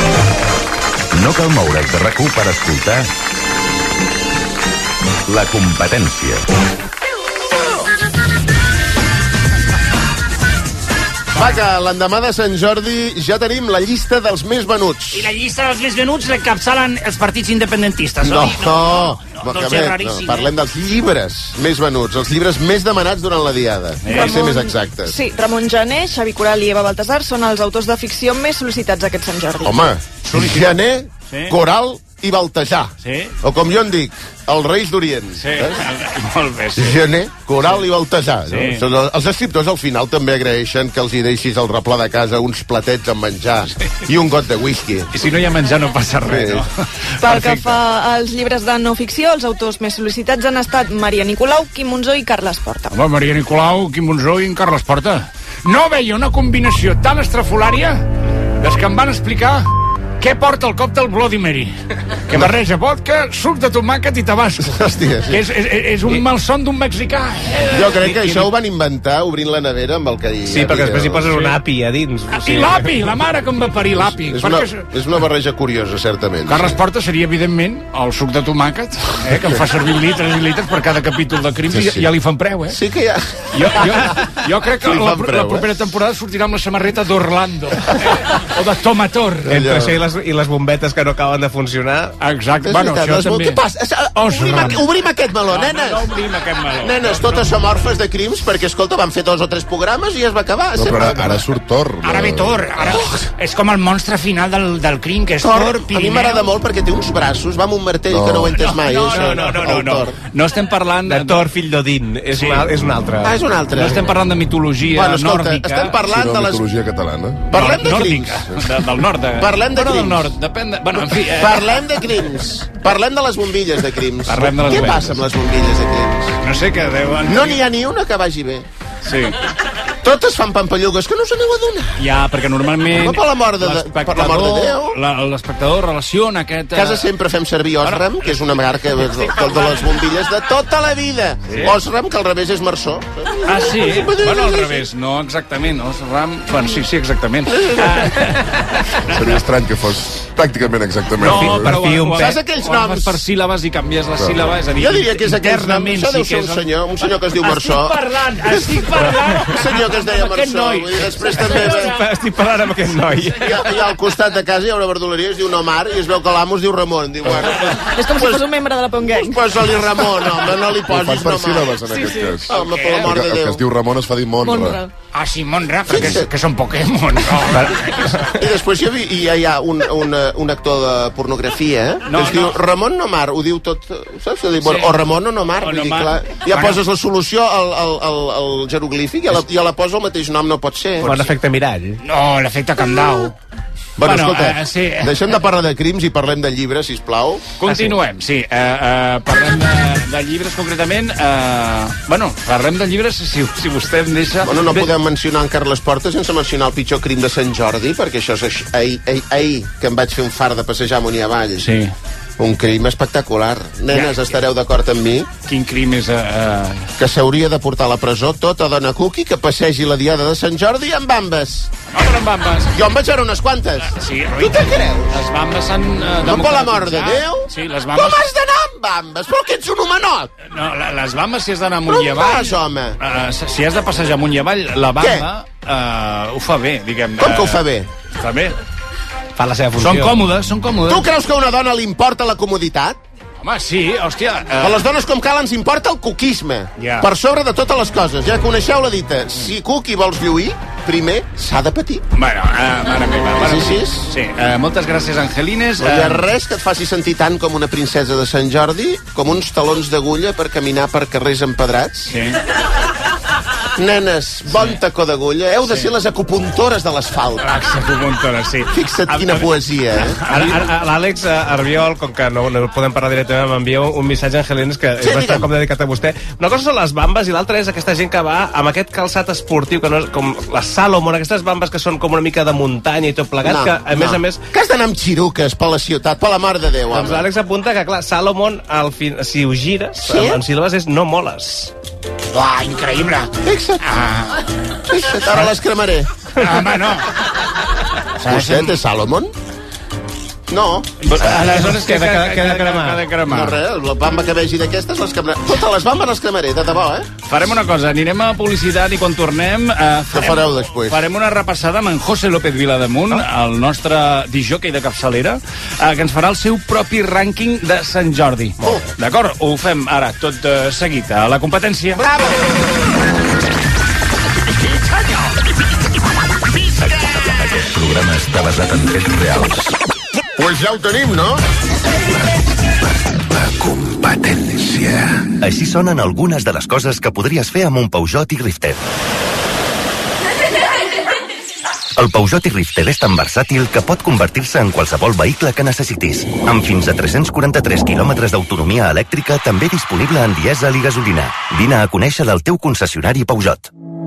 repassem. No cal moure's de RAC u per escoltar La competència. Va, que l'endemà de Sant Jordi ja tenim la llista dels més venuts. I la llista dels més venuts l'encapçalen els partits independentistes, No, oi? no, no, no, que és bé, no, raríssim, parlem dels llibres més venuts, els llibres més demanats durant la diada, per ser més exactes. Sí, Ramon Jané, Xavi Coral i Eva Baltasar són els autors de ficció més sol·licitats aquest Sant Jordi. Home, Jané, Sí. Coral i Baltajà. Sí. O com jo en dic, els Reis d'Orient. Sí, molt bé, sí. Jané, Coral i Baltajà. Sí. No? Són els- Els escriptors al final també agraeixen que els hi deixis al replà de casa uns platets amb menjar i un got de whisky. I si no hi ha menjar no passa res, Sí. no? Pel que fa als llibres de no ficció, els autors més sol·licitats han estat Maria Nicolau, Quim Monzó i Carles Porta. Home, Maria Nicolau, Quim Monzó i en Carles Porta. No veia una combinació tan estrafolària des que em van explicar què porta el còctel Bloody Mary, que barreja vodka, suc de tomàquet i tabasco. Hòstia, sí. Que és, és, és un malson d'un mexicà. Jo crec que això ho van inventar obrint la nevera amb el que hi Sí, perquè després hi poses Sí. un api a dins. I l'api, la mare que em va parir l'api. És una, Perquè... és una barreja curiosa, certament. Carles Porta seria, evidentment, el suc de tomàquet, eh, que em fa servir litres i litres per cada capítol de Crims, Sí, i sí. ja li fan preu, eh? Sí que hi ha... Jo, jo, jo crec que Li la, fan preu, la propera eh? temporada sortirà amb la samarreta d'Orlando eh? o de Tomator. Entre això i les, i les bombetes que no acaben de funcionar... Exacte. És Bueno, veritat, això les- també. Què passa? Obrim, Osram. aqu- obrim aquest meló, No, nenes. no, no obrim aquest meló. Nenes, totes som orfes de crims perquè, escolta, van fer dos o tres programes i es va acabar. No, però Sempre- ara, ara surt Thor. Ara ve Thor, ara és com el monstre final del, del crim, que és Thor, Thor, a mi Pirineu. m'agrada molt perquè té uns braços, va amb un martell No. que no ho he entès mai. No, és no, el- no, no, no, el no. Thor. No estem parlant... De Thor, fill d'Odin. És, Sí. una, és un altre. Ah, és un altre. No estem parlant de mitologia Bueno, escolta, nòrdica. estem parlant Sí, no, de les... mitologia catalana. Parlem de nòrdica, crims. de, del nord. De... Parlem de bueno, del crims. nord, depèn de... Bueno, en fi... Eh, Parlem de crims. Parlem de les bombilles de crims. Parlem de les Què bombilles. passa amb les bombilles de crims? no sé què deuen... No n'hi ha ni una que vagi bé. Sí. Totes fan pampallugues, que no us n'heu adonat. Ja, perquè normalment... Home, per l'amor de- de- per l'amor de Déu. la- L'espectador relaciona aquest... A casa sempre fem servir Osram, que és una marca de, de, de les bombilles de tota la vida. Sí. Osram, que al revés és Marsó. Ah, sí? Bueno, al revés, no exactament. No? Ram... Bueno, sí, sí, exactament. Ah, Seria estrany que fos... pràcticament exactament. No, però ho, ho, Saps aquells ho noms? fas per síl·labes i canvies la síl·laba, és a dir, Jo diria que és aquells noms. internament Això deu sí ser que un és... senyor, un senyor que es diu Marçó. Estic parlant, estic parlant. Un senyor que es deia Amb aquest Marçó. noi. Vull dir, després també... Estic parlant amb aquest noi. Hi ha, hi ha al costat de casa hi ha una verdoleria, es diu Nomar, i es veu que l'amo es diu Ramon. Diu, bueno, És com si fos un membre de la Pong Gang. posa-li Ramon, home, no li Ho fan posis per Nomar. síl·labes, en aquest cas. Home, per l'amor El de que, el que Déu. es diu Ramon es fa dir Monra. Monra. Ah, sí, Monra, perquè és, que són Pokémon. No? I després hi ha, hi ha, hi ha un, un, un actor de pornografia, eh? No, que es diu no. Ramon Nomar, ho diu tot, saps? Diu, bueno, Sí. o Ramon o Nomar, O vull dir, Nomar. clar, ja Bueno. poses la solució al, al, al, al jeroglífic, ja la, ja la posa el mateix nom, no pot ser. Bon efecte mirall. No, l'efecte Candau. Bueno, Bueno, escolta, eh, sí. deixem de parlar de crims i parlem de llibres, sisplau. Continuem, sí. Uh, uh, parlem de, de llibres, concretament. Uh, bueno, parlem de llibres, si, si vostè em deixa... Bueno, no Bé, podem mencionar en Carles Porta sense mencionar el pitjor crim de Sant Jordi, perquè això és aix- ahir, ahir, ahir que em vaig fer un far de passejar amunt i avall. Sí. Un crim espectacular. Nenes, Ja, ja. estareu d'acord amb mi? Quin crim és... Uh, uh... Que s'hauria de portar a la presó tota dona cookie que passegi la diada de Sant Jordi amb bambes. No, però amb bambes. Jo em vaig veure unes quantes. Sí, Tu te creus? Les bambes s'han uh, No, per l'amor de democratitzat. Déu? Sí, les Com bambes... has d'anar amb bambes? Però que ets un homenot. No, la- les bambes, si has d'anar Però amunt i on avall... vas, home? Uh, si has de passejar amunt i avall, la bamba uh, ho fa bé, diguem. Com que ho fa bé? Fa bé. Fa la seva funció. Són còmodes, són còmodes. Tu creus que a una dona li importa la comoditat? Home, sí, hòstia... A les dones com cal ens importa el cuquisme. Ja. Per sobre de totes les coses. Ja coneixeu la dita. Si cuqui vols lluir, primer s'ha de patir. Bueno, uh, mare meva. Mare Sí, meva. sí. Sí, uh, moltes gràcies, Angelines. No hi ha Eh, res que et faci sentir tant com una princesa de Sant Jordi, com uns talons d'agulla per caminar per carrers empedrats. Sí. Nenes, bon tacó d'agulla. Heu de ser les acupuntores de l'asfalt. L'acupuntora, sí. Fixa't quina poesia, eh? Ara, ara, l'Àlex eh, Arbiol, com que no, no podem parlar directament, m'envia un missatge a Angelines que Sí, és bastant digue'm. com dedicat a vostè. Una cosa són les bambes i l'altra és aquesta gent que va amb aquest calçat esportiu, que no és com la Salomon, aquestes bambes que són com una mica de muntanya i tot plegat, que a més a més... Que has d'anar amb xiruques per la ciutat, per la mar de Déu, Doncs home. l'Àlex apunta que, clar, Salomon, al fin, si ho gires, Sí? en, en síl·labes és no moles. Uah, increïble. Fixa't, Ah, fixa't, ara les cremaré. home, no. Vostè té Salomon? No. Aleshores queda, queda, queda cremar. Queda cremar. No res, la bamba que vegi d'aquestes les cremaré. Totes les bambes les cremaré, de debò, eh? Farem una cosa, anirem a publicitat i quan tornem... Eh, Què fareu després? Farem una repassada amb en José López Vilademunt, el nostre disjockey de capçalera, eh, que ens farà el seu propi rànquing de Sant Jordi. Oh. D'acord? Ho fem ara tot eh, seguit a la competència. Bravo! Aquest programa està basat en fets reals. Pues ja ho tenim, no? La competència. Així sonen algunes de les coses que podries fer amb un Peugeot i Rifter. El Peugeot i Rifter és tan versàtil que pot convertir-se en qualsevol vehicle que necessitis. Amb fins a tres-cents quaranta-tres quilòmetres d'autonomia elèctrica, també disponible en dièsel i gasolina. Vine a conèixer del teu concessionari Peugeot.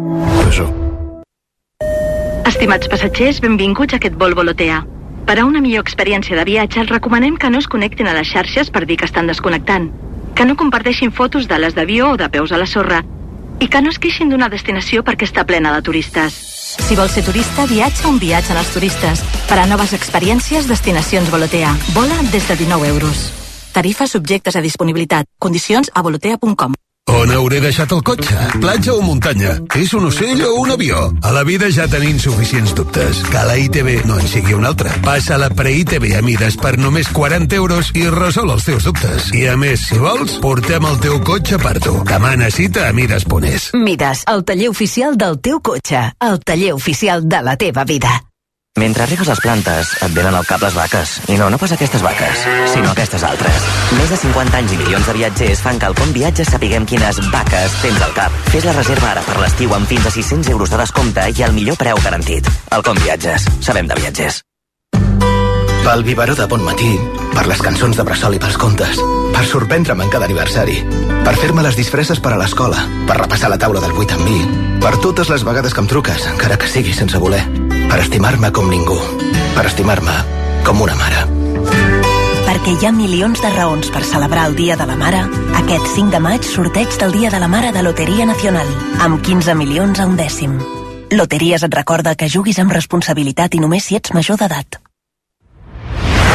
Estimats passatgers, benvinguts a aquest Volvo Lotea. Per a una millor experiència de viatge, els recomanem que no es connectin a les xarxes per dir que estan desconnectant, que no comparteixin fotos d'ales d'avió o de peus a la sorra, i que no es queixin d'una destinació perquè està plena de turistes. Si vols ser turista, viatja on viatgen els turistes. Per a noves experiències, destinacions Volotea. Vola des de dinou euros. Tarifes subjectes a disponibilitat. Condicions a volotea punt com. On hauré deixat el cotxe? Platja o muntanya? És un ocell o un avió? A la vida ja tenim suficients dubtes. Que la I T V no en sigui un altre. Passa la pre-I T V a Mides per només quaranta euros i resol els teus dubtes. I a més, si vols, portem el teu cotxe per tu. Demana cita a mides punt es. Mides, el taller oficial del teu cotxe. El taller oficial de la teva vida. Mentre regues les plantes, et venen al cap les vaques. I no, no pas aquestes vaques, sinó aquestes altres. Més de cinquanta anys i milions de viatgers fan que al Com Viatges sapiguem quines vaques tens al cap. Fes la reserva ara per l'estiu amb fins a sis-cents euros de descompte i el millor preu garantit. El Com Viatges. Sabem de viatgers. Pel biberó de bon matí, per les cançons de bressol i pels contes, per sorprendre'm en cada aniversari, per fer-me les disfresses per a l'escola, per repassar la taula del vuit amb mi, per totes les vegades que em truques, encara que sigui sense voler, per estimar-me com ningú, per estimar-me com una mare. Perquè hi ha milions de raons per celebrar el Dia de la Mare, aquest cinc de maig sorteig del Dia de la Mare de Loteria Nacional, amb quinze milions a un dècim. Loteries et recorda que juguis amb responsabilitat i només si ets major d'edat.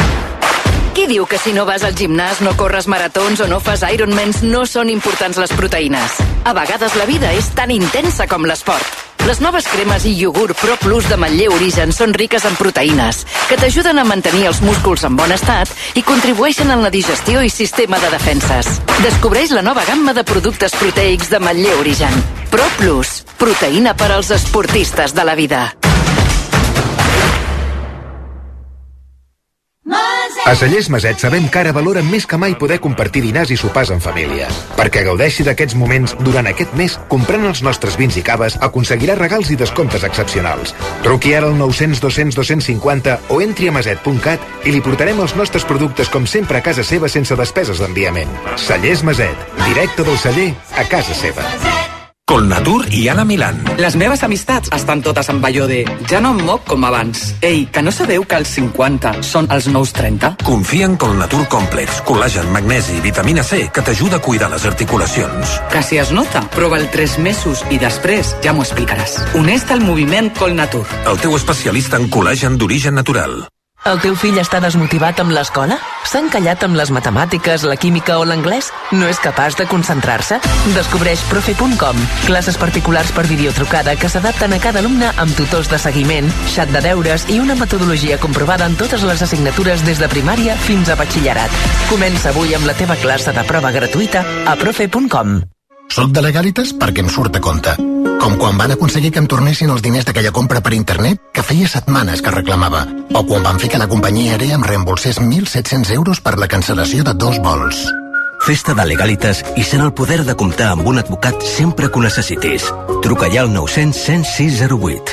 Qui diu que si no vas al gimnàs, no corres maratons o no fas Ironmans, no són importants les proteïnes? A vegades la vida és tan intensa com l'esport. Les noves cremes i iogurt Pro Plus de Manlleu Origen són riques en proteïnes, que t'ajuden a mantenir els músculs en bon estat i contribueixen en la digestió i sistema de defenses. Descobreix la nova gamma de productes proteics de Manlleu Origen. Pro Plus, proteïna per als esportistes de la vida. A Cellers Maset sabem que ara valoren més que mai poder compartir dinars i sopars en família. Perquè gaudeixi d'aquests moments durant aquest mes, comprant els nostres vins i caves, aconseguirà regals i descomptes excepcionals. Truqui ara al nou cents dos cents dos cents cinquanta o entri a maset punt cat i li portarem els nostres productes com sempre a casa seva sense despeses d'enviament. Cellers Maset, directe del celler a casa seva. Colnatur i Anna Milán. Les meves amistats estan totes amb allò de ja no em moc com abans. Ei, que no sabeu que els cinquanta són els nous trenta? Confia en Colnatur Complex, col·lagen, magnesi i vitamina C que t'ajuda a cuidar les articulacions. Que si es nota, prova'l tres mesos i després ja m'ho explicaràs. Uneix-te al moviment Colnatur. El teu especialista en col·lagen d'origen natural. El teu fill està desmotivat amb l'escola? S'ha encallat amb les matemàtiques, la química o l'anglès? No és capaç de concentrar-se? Descobreix profe punt com, classes particulars per videotrucada que s'adapten a cada alumne amb tutors de seguiment, xat de deures i una metodologia comprovada en totes les assignatures des de primària fins a batxillerat. Comença avui amb la teva classe de prova gratuïta a profe punt com. Soc de Legalitas perquè em surt a compte. Com quan van aconseguir que em tornessin els diners d'aquella compra per internet que feia setmanes que reclamava. O quan van fer que la companyia aèria em reembolsés mil set-cents euros per la cancel·lació de dos vols. Festa de Legalitas i sent el poder de comptar amb un advocat sempre que ho necessitis. Truca ja al nou cents cent sis zero vuit.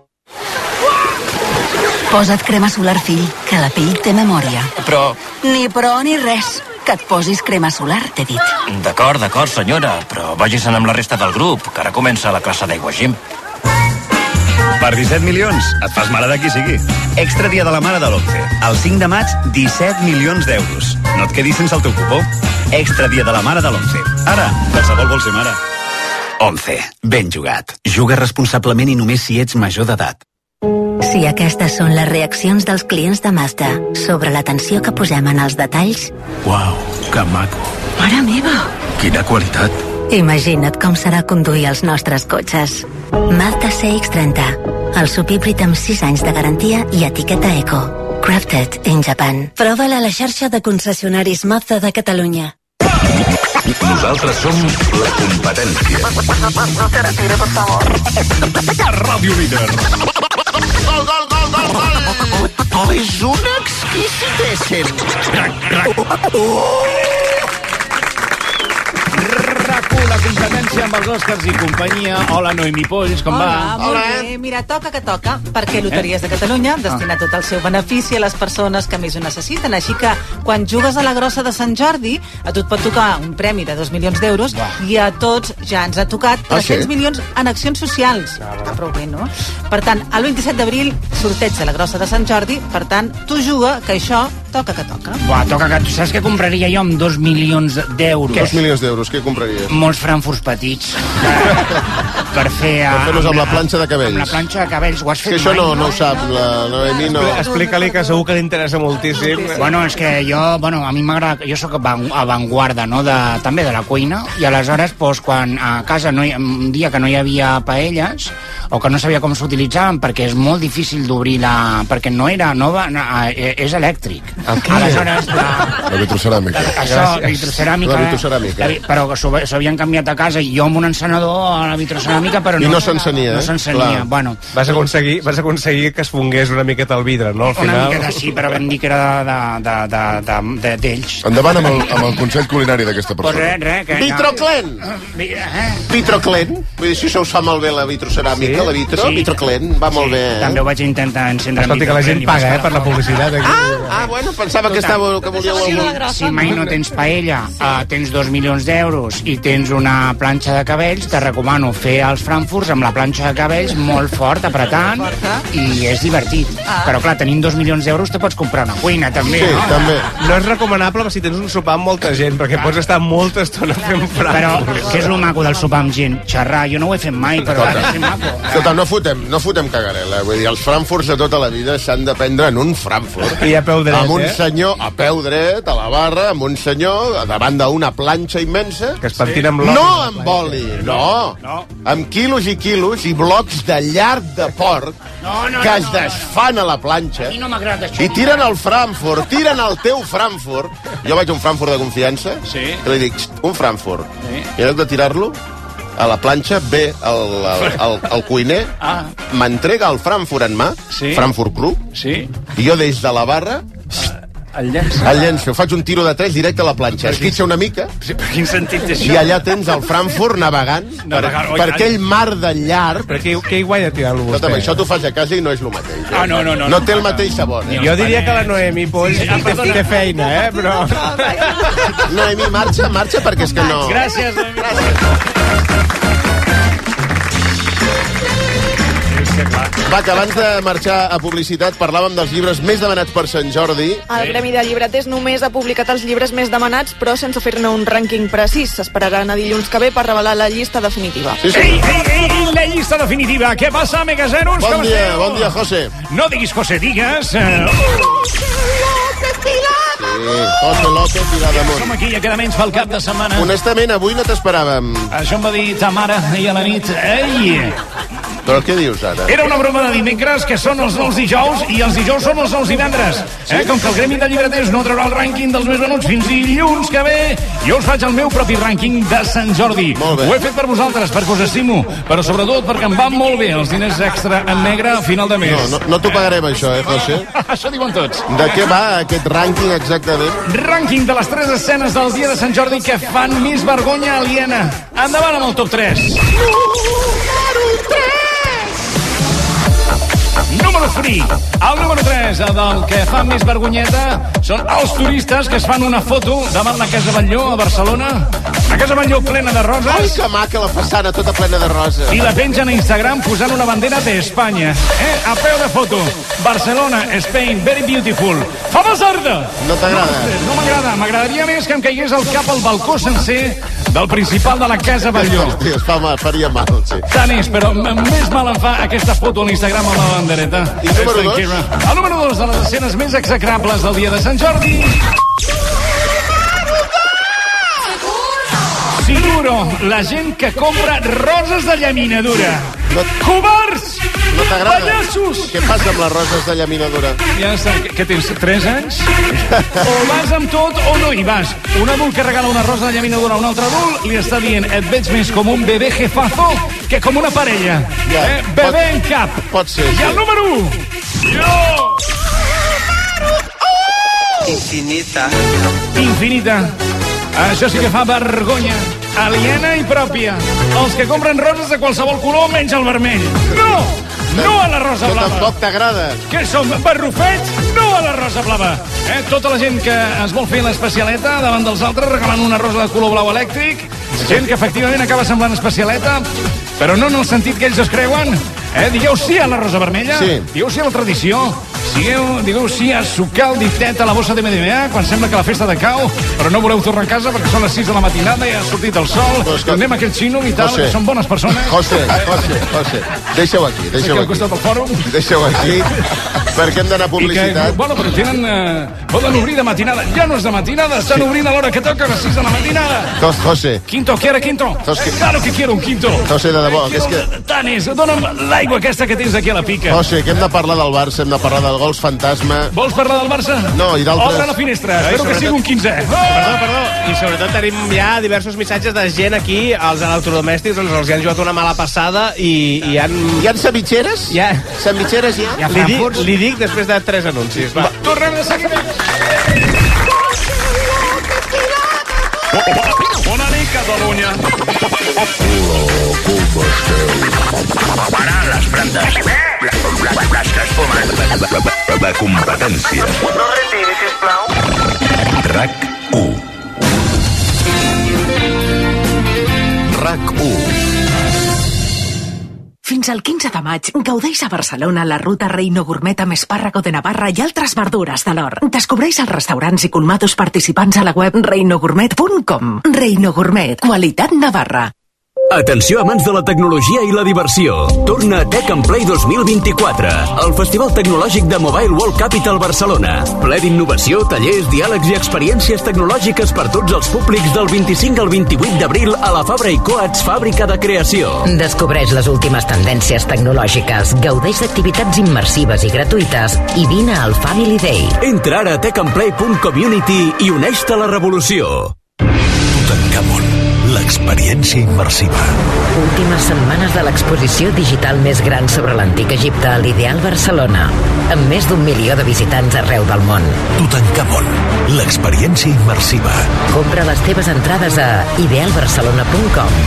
Posa't crema solar, fill, que la pell té memòria. Però... Ni però ni res. Que et posis crema solar, t'he dit. D'acord, d'acord, senyora, però vagis-se'n amb la resta del grup, que ara comença la classe d'aigua gym. Per disset milions, et fas mare de qui sigui. Extra dia de la mare de l'Once. El cinc de maig, disset milions d'euros. No et quedis sense el teu cupó. Extra dia de la mare de l'Once. Ara, qualsevol vol ser mare. Once. Ben jugat. Juga responsablement i només si ets major d'edat. Si aquestes són les reaccions dels clients de Mazda sobre l'atenció que posem en els detalls... Uau, que maco. Mare meva! Quina qualitat. Imagina't com serà conduir els nostres cotxes. Mazda C X trenta. El subhíbrid amb sis anys de garantia i etiqueta Eco. Crafted in Japan. Prova-la a la xarxa de concessionaris Mazda de Catalunya. Nosaltres som la competència. Carretera, por favor. Ràdio Líder. Gol, gol, gol, gol, gol! Oh, és un exquisitéssim! RAC1, la competència amb els Oscars i companyia. Hola, Noemi Polls, com Hola, va? molt Hola. bé. Mira, toca que toca, perquè Loteries de Catalunya destina tot el seu benefici a les persones que més ho necessiten. Així que, quan jugues a la grossa de Sant Jordi, a tu et pot tocar un premi de dos milions d'euros i a tots ja ens ha tocat tres-cents milions en accions socials. Està prou bé, no? Per tant, el vint-i-set d'abril, sorteig de la grossa de Sant Jordi. Per tant, tu juga, que això toca que toca. Buah, toca que... Tu saps què compraria jo amb dos milions d'euros? Dos milions d'euros, què compraries? Molts frankfurts petits. per fer... A, per fer-los amb la planxa de cabells. Amb la planxa de cabells. Ho has fet que això mai, no, no ho sap, la Noemi no... Explica-li que segur que li interessa moltíssim. Bueno, és que jo, bueno, a mi m'agrada... Jo sóc avantguarda, no?, de, també de la cuina, i aleshores, doncs, quan a casa no hi, un dia que no hi havia paelles, o que no sabia com s'utilitzaven, perquè és molt difícil d'obrir la... perquè no era nova, no, és elèctric. Okay. Aleshores, la... La vitroceràmica. Això, vitroceràmica. La vitroceràmica. Però s'havien canviat a casa, i jo amb un encenedor a la vitroceràmica, però no... I no s'encenia, No s'encenia, bueno. Vas aconseguir, vas aconseguir que es fongués una miqueta el vidre, no? Al final... Una miqueta sí, però vam dir que era d'ells. De, de, de, de, Endavant amb el, amb el consell culinari d'aquesta persona. Pues res, res, que... Vitroclen! Eh? Vitroclen? Vull dir, si això us fa molt bé la vitroceràmica, sí? La vitro, sí. Vitroclen, va molt sí. bé. Eh? També ho vaig intentar encendre. Escolta, que la gent paga, eh, per la publicitat. Aquí. Ah, ah, bueno, pensava que, estava, que volíeu... Si, si mai no tens paella, uh, tens dos milions d'euros i tens una planxa de cabells, te recomano fer els frankfurts amb la planxa de cabells molt fort, apretant, i és divertit. Ah. Però clar, tenint dos milions d'euros te pots comprar una cuina, també, sí, no? també. No és recomanable si tens un sopar amb molta gent, perquè pots estar molta estona fent frankfurts. Però què és el maco del sopar amb gent? Xerrar, jo no ho he fet mai, però ha de ser maco. Escolta, no fotem, no fotem cagarela. Vull dir, els Frankfurts de tota la vida s'han de prendre en un Frankfurt. I a peu dret, amb un eh? senyor, a peu dret, a la barra, amb un senyor davant d'una planxa immensa. Que es pentina amb l'oli. No amb oli, no. no. Amb quilos i quilos i blocs de llarg de porc No, no, que no, es no. desfan a la planxa. A mi no m'agrada això. I tiren el Frankfurt, tiren el teu Frankfurt. Jo vaig a un Frankfurt de confiança, sí. que li dic, un Frankfurt. Sí. I en lloc de tirar-lo, a la planxa ve el, el, el, el cuiner, ah. m'entrega el Frankfurt en mà, sí. Frankfurt cru, sí. i jo des de la barra el llenço. El llenço, faig un tiro de tres directe a la planxa, esquitxa una mica, sí, per quin sentit té això? I allà tens el Frankfurt navegant, Navegant, per, oi, per aquell mar de llarg. Però què, què hi guanya tirar-lo vostè? Escolta'm, això t'ho fas a casa i no és el mateix. Eh? Ah, no, no, no. No té el mateix sabor. Eh? Jo diria que la Noemi Poll Sí, ah, té, perdona. té feina, eh? Però... Noemi, marxa, marxa, perquè és que no... Gràcies, Noemi. Gràcies. Va, que abans de marxar a publicitat parlàvem dels llibres més demanats per Sant Jordi. El Gremi de Llibreters només ha publicat els llibres més demanats, però sense fer-ne un rànquing precís. S'esperaran a dilluns que ve per revelar la llista definitiva. Sí, sí. Ei, ei, ei, la llista definitiva. Què passa, Megazeros? Bon Com dia, esteu? bon dia, José. No diguis José, digues... Eh... Sí, José López i l'Adamunt. Som aquí, ja queda menys pel cap de setmana. Honestament, avui no t'esperàvem. Això em va dir ta mare ahir a la nit. Ei! Però què dius ara? Era una broma de dimecres, que són els nous dijous, i els dijous són els nous divendres. Eh? Com que el Gremi de Llibreters no traurà el rànquing dels més venuts fins dilluns que ve, jo us faig el meu propi rànquing de Sant Jordi. Molt bé. Ho he fet per vosaltres, perquè us estimo, però sobretot perquè em van molt bé els diners extra en negre a final de mes. No, no, no t'ho pagarem, això, eh, José? Això diuen tots. De què va aquest rànquing exactament? Rànquing de les tres escenes del dia de Sant Jordi que fan més vergonya aliena. Endavant amb el top tres. Número tres. El número tres, del que fa més vergonyeta, són els turistes que es fan una foto davant la Casa Batlló a Barcelona. La Casa Batlló plena de roses. Ai, que maca la façana, tota plena de roses. I la pengen a Instagram posant una bandera d'Espanya. Eh? A peu de foto. Barcelona, Spain, very beautiful. Fa basarda! No t'agrada? No, no m'agrada. M'agradaria més que em caigués al cap el balcó sencer del principal de la Casa Batlló. Hosti, es fa mal, faria mal, sí. Tant és, però m- més mal em fa aquesta foto a l'Instagram amb la bandereta. I número dos? El número dos de les escenes més execrables del dia de Sant Jordi. Seguro, la gent que compra roses de llaminadura. No, Covards! no t'agrada? Pallassos! Què passa amb les roses de llaminadura? Ja està, que, que tens tres anys? O vas amb tot o no hi vas. Un adult que regala una rosa de llaminadura a un altre adult li està dient et veig més com un bebè jefazo que com una parella. Ja, eh? Bebè pot- en cap. Pot ser, I sí. el número u. Jo! Infinita. Infinita. Això sí que fa vergonya. Aliena i pròpia. Els que compren roses de qualsevol color menys el vermell. No! No a la rosa Que blava. tampoc t'agrada. Què som, barrufets? No a la rosa blava. Eh? Tota la gent que es vol fer l'especialeta davant dels altres regalant una rosa de color blau elèctric, gent que efectivament acaba semblant especialeta, però no en el sentit que ells es creuen. Eh? Digueu sí a la rosa vermella, Sí. digueu sí a la tradició, digueu, digueu sí a sucar el dictet a la bossa de M D M A quan sembla que la festa decau, però no voleu tornar a casa perquè són les sis de la matinada i ha sortit el sol, Però és que- anem a aquell xino i tal, José. que són bones persones. José, José, José, deixa-ho aquí, Aquí deixa-ho al aquí. costat del fòrum. Deixa-ho aquí, perquè hem d'anar a I que, publicitat. bueno, però tenen... Eh, poden obrir de matinada. Ja no és de matinada, estan obrint a l'hora que toca, a les sis de la matinada. Jos- José, Quinto, ¿quiere quinto? Tos que- Claro que quiero un quinto. José, de debò, que és que... Tanis, dona'm l'aigua aquesta que tens aquí a la pica. José, que hem de parlar del Barça, hem de parlar del gols fantasma. Vols parlar del Barça? No, i d'altres- Obre la finestra, No, i espero que sobretot- sigui un quinzè. Perdó, perdó. I sobretot tenim ja diversos missatges de gent aquí, els electrodomèstics, doncs els hi han jugat una mala passada i, i han... Hi ha sandvitxeres? Ja. Sandvitxeres ja? Ja li, dic, li dic després de tres anuncis. Va. Tornem de seguida. Bona nit, Catalunya. Parar les plantes. Les que es fumen. La competència. No retiri, sisplau. RAC u. RAC u. Fins al quinze de maig, gaudeix a Barcelona la ruta Reino Gourmet amb espàrrago de Navarra i altres verdures de l'or. Descobreix els restaurants i colmados participants a la web reino gourmet punt com. Reino Gourmet, qualitat Navarra. Atenció amants de la tecnologia i la diversió. Torna Tech and Play dos mil vint-i-quatre, el festival tecnològic de Mobile World Capital Barcelona. Ple d'innovació, tallers, diàlegs i experiències tecnològiques per tots els públics del vint-i-cinc al vint-i-vuit d'abril a la Fabra i Coats, fàbrica de creació. Descobreix les últimes tendències tecnològiques, gaudeix d'activitats immersives i gratuïtes i vine al Family Day. Entra ara a tech and play punt community i uneix-te a la revolució. Tutankamon, l'experiència immersiva. Últimes setmanes de l'exposició digital més gran sobre l'antic Egipte a l'Ideal Barcelona, amb més d'un milió de visitants arreu del món. Tutankamon, l'experiència immersiva. Compra les teves entrades a ideal barcelona punt com.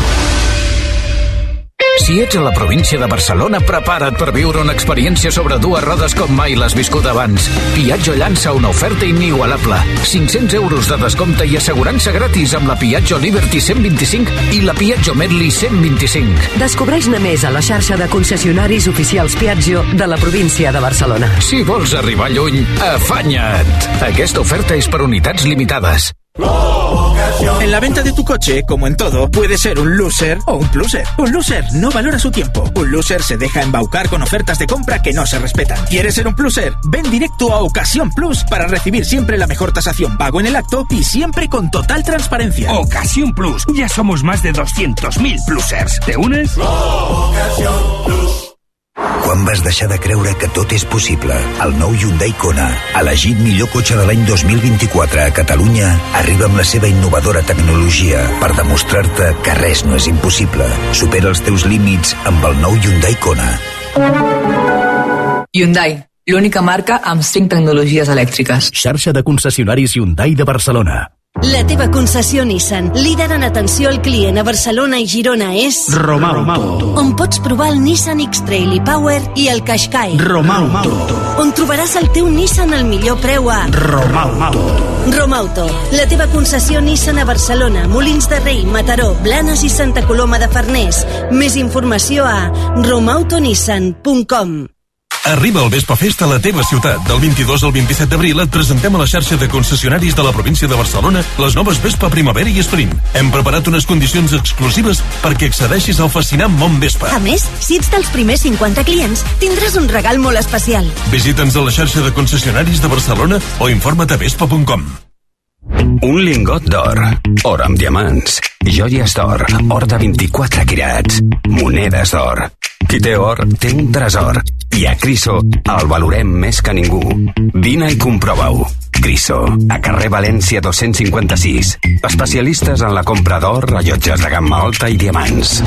Si ets a la província de Barcelona, prepara't per viure una experiència sobre dues rodes com mai l'has viscut abans. Piaggio llança una oferta inigualable. cinc-cents euros de descompte i assegurança gratis amb la Piaggio Liberty cent vint-i-cinc i la Piaggio Medley cent vint-i-cinc. Descobreix-ne més a la xarxa de concessionaris oficials Piaggio de la província de Barcelona. Si vols arribar lluny, afanya't. Aquesta oferta és per unitats limitades. En la venta de tu coche, como en todo, puede ser un loser o un pluser. Un loser no valora su tiempo. Un loser se deja embaucar con ofertas de compra que no se respetan. ¿Quieres ser un pluser? Ven directo a Ocasión Plus para recibir siempre la mejor tasación pago en el acto y siempre con total transparencia. Ocasión Plus. Ya somos más de doscientos mil plusers. ¿Te unes? Ocasión Plus. Quan vas deixar de creure que tot és possible? El nou Hyundai Kona, elegit millor cotxe de l'any dos mil vint-i-quatre a Catalunya, arriba amb la seva innovadora tecnologia per demostrar-te que res no és impossible. Supera els teus límits amb el nou Hyundai Kona. Hyundai, l'única marca amb cinc tecnologies elèctriques. Xarxa de concessionaris Hyundai de Barcelona. La teva concessió Nissan, líder en atenció al client a Barcelona i Girona, és... Romauto. On pots provar el Nissan X-Trail i Power i el Qashqai. Romauto. On trobaràs el teu Nissan al millor preu a... Romauto. Romauto, la teva concessió Nissan a Barcelona, Molins de Rei, Mataró, Blanes i Santa Coloma de Farners. Més informació a romautonissan punt com. Arriba el Vespafest a la teva ciutat. Del vint-i-dos al vint-i-set d'abril et presentem a la xarxa de concessionaris de la província de Barcelona les noves Vespa Primavera i Sprint. Hem preparat unes condicions exclusives perquè accedeixis al fascinant món Vespa. A més, si ets dels primers cinquanta clients, tindràs un regal molt especial. Visita'ns a la xarxa de concessionaris de Barcelona o informa't a vespa punt com. Un lingot d'or, or amb diamants, joies d'or, or de vint-i-quatre quirats, monedes d'or. Qui té or, té un tresor. I a Criso el valorem més que ningú. Vine i comprova-ho. Criso, a carrer València dos-cents cinquanta-sis. Especialistes en la compra d'or, rellotges de gamma alta i diamants.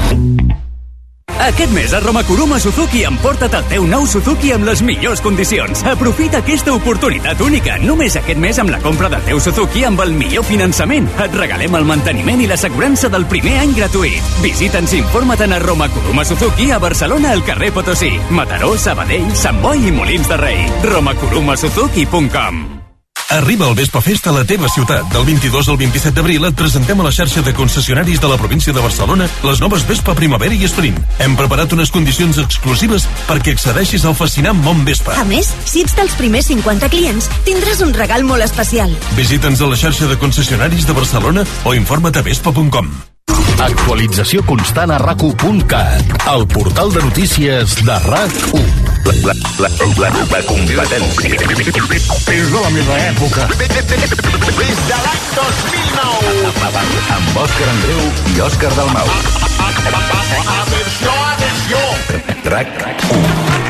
Aquest mes a Roma Kuruma Suzuki emporta't el teu nou Suzuki amb les millors condicions. Aprofita aquesta oportunitat única. Només aquest mes amb la compra del teu Suzuki amb el millor finançament. Et regalem el manteniment i l'assegurança del primer any gratuït. Visita'ns i informa't a Roma Kuruma Suzuki a Barcelona al carrer Potosí, Mataró, Sabadell, Sant Boi i Molins de Rei. roma kuruma suzuki punt com. Arriba el Vespafest a la teva ciutat. Del vint-i-dos al vint-i-set d'abril et presentem a la xarxa de concessionaris de la província de Barcelona les noves Vespa Primavera i Sprint. Hem preparat unes condicions exclusives perquè accedeixis al fascinant món Vespa. A més, si ets dels primers cinquanta clients, tindràs un regal molt especial. Visita'ns a la xarxa de concessionaris de Barcelona o informa't a vespa punt com. Actualització constant a rac u punt cat, el portal de notícies de RAC u. La, la, la, la competència. És de la meva època. Des de l'any dos mil nou. Amb Òscar Andreu i Òscar Dalmau. Atenció, atenció. RAC u.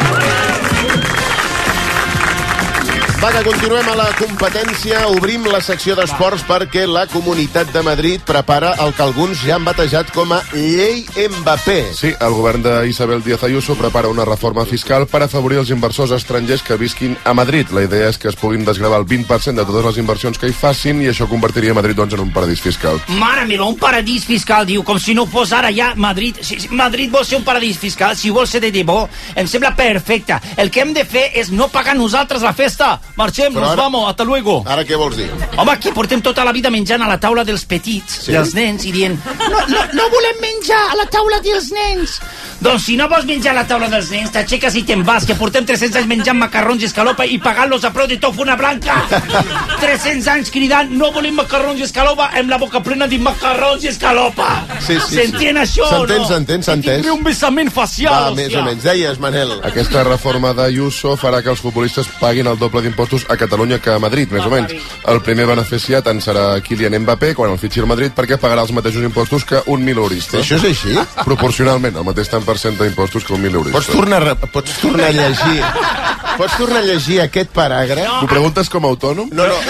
Va, que continuem a la competència. Obrim la secció d'esports perquè la Comunitat de Madrid prepara el que alguns ja han batejat com a Llei Mbappé. Sí, el govern d'Isabel Díaz Ayuso prepara una reforma fiscal per afavorir els inversors estrangers que visquin a Madrid. La idea és que es puguin desgravar el vint per cent de totes les inversions que hi facin i això convertiria Madrid doncs, en un paradís fiscal. Mare meva, un paradís fiscal, diu, com si no fos ara ja Madrid. Si, si Madrid vol ser un paradís fiscal, si vol ser de debò, em sembla perfecte. El que hem de fer és no pagar nosaltres la festa. Marxem, Però nos ara, vamos, hasta luego. Ara què vols dir? Home, aquí portem tota la vida menjant a la taula dels petits, sí? dels nens, i dient no, no, no volem menjar a la taula dels nens. Doncs si no vols menjar a la taula dels nens, t'aixeques i te'n vas, que portem tres-cents anys menjant macarrons i escalopa i pagant-los a preu de tofuna blanca. tres-cents anys cridant, no volem macarrons i escalopa, amb la boca plena de macarrons i escalopa. Sí, sí, s'entén sí. això, s'entén, no? S'entén, s'entén, Tindré un besament facial, Va, més o menys. Deies, Manel. Aquesta reforma d'Ayuso farà que els futbolistes paguin el doble d'impostos a Catalunya que a Madrid, més o menys. El primer beneficiat en serà Kylian Mbappé quan el fitxi el Madrid, perquè pagarà els mateixos impostos que un mileurista. Això és així? Proporcionalment, el mateix tant per cent d'impostos que un mileurista. Pots tornar, a- pots tornar a llegir... Pots tornar a llegir aquest paràgraf? M'ho preguntes com a autònom? No, no.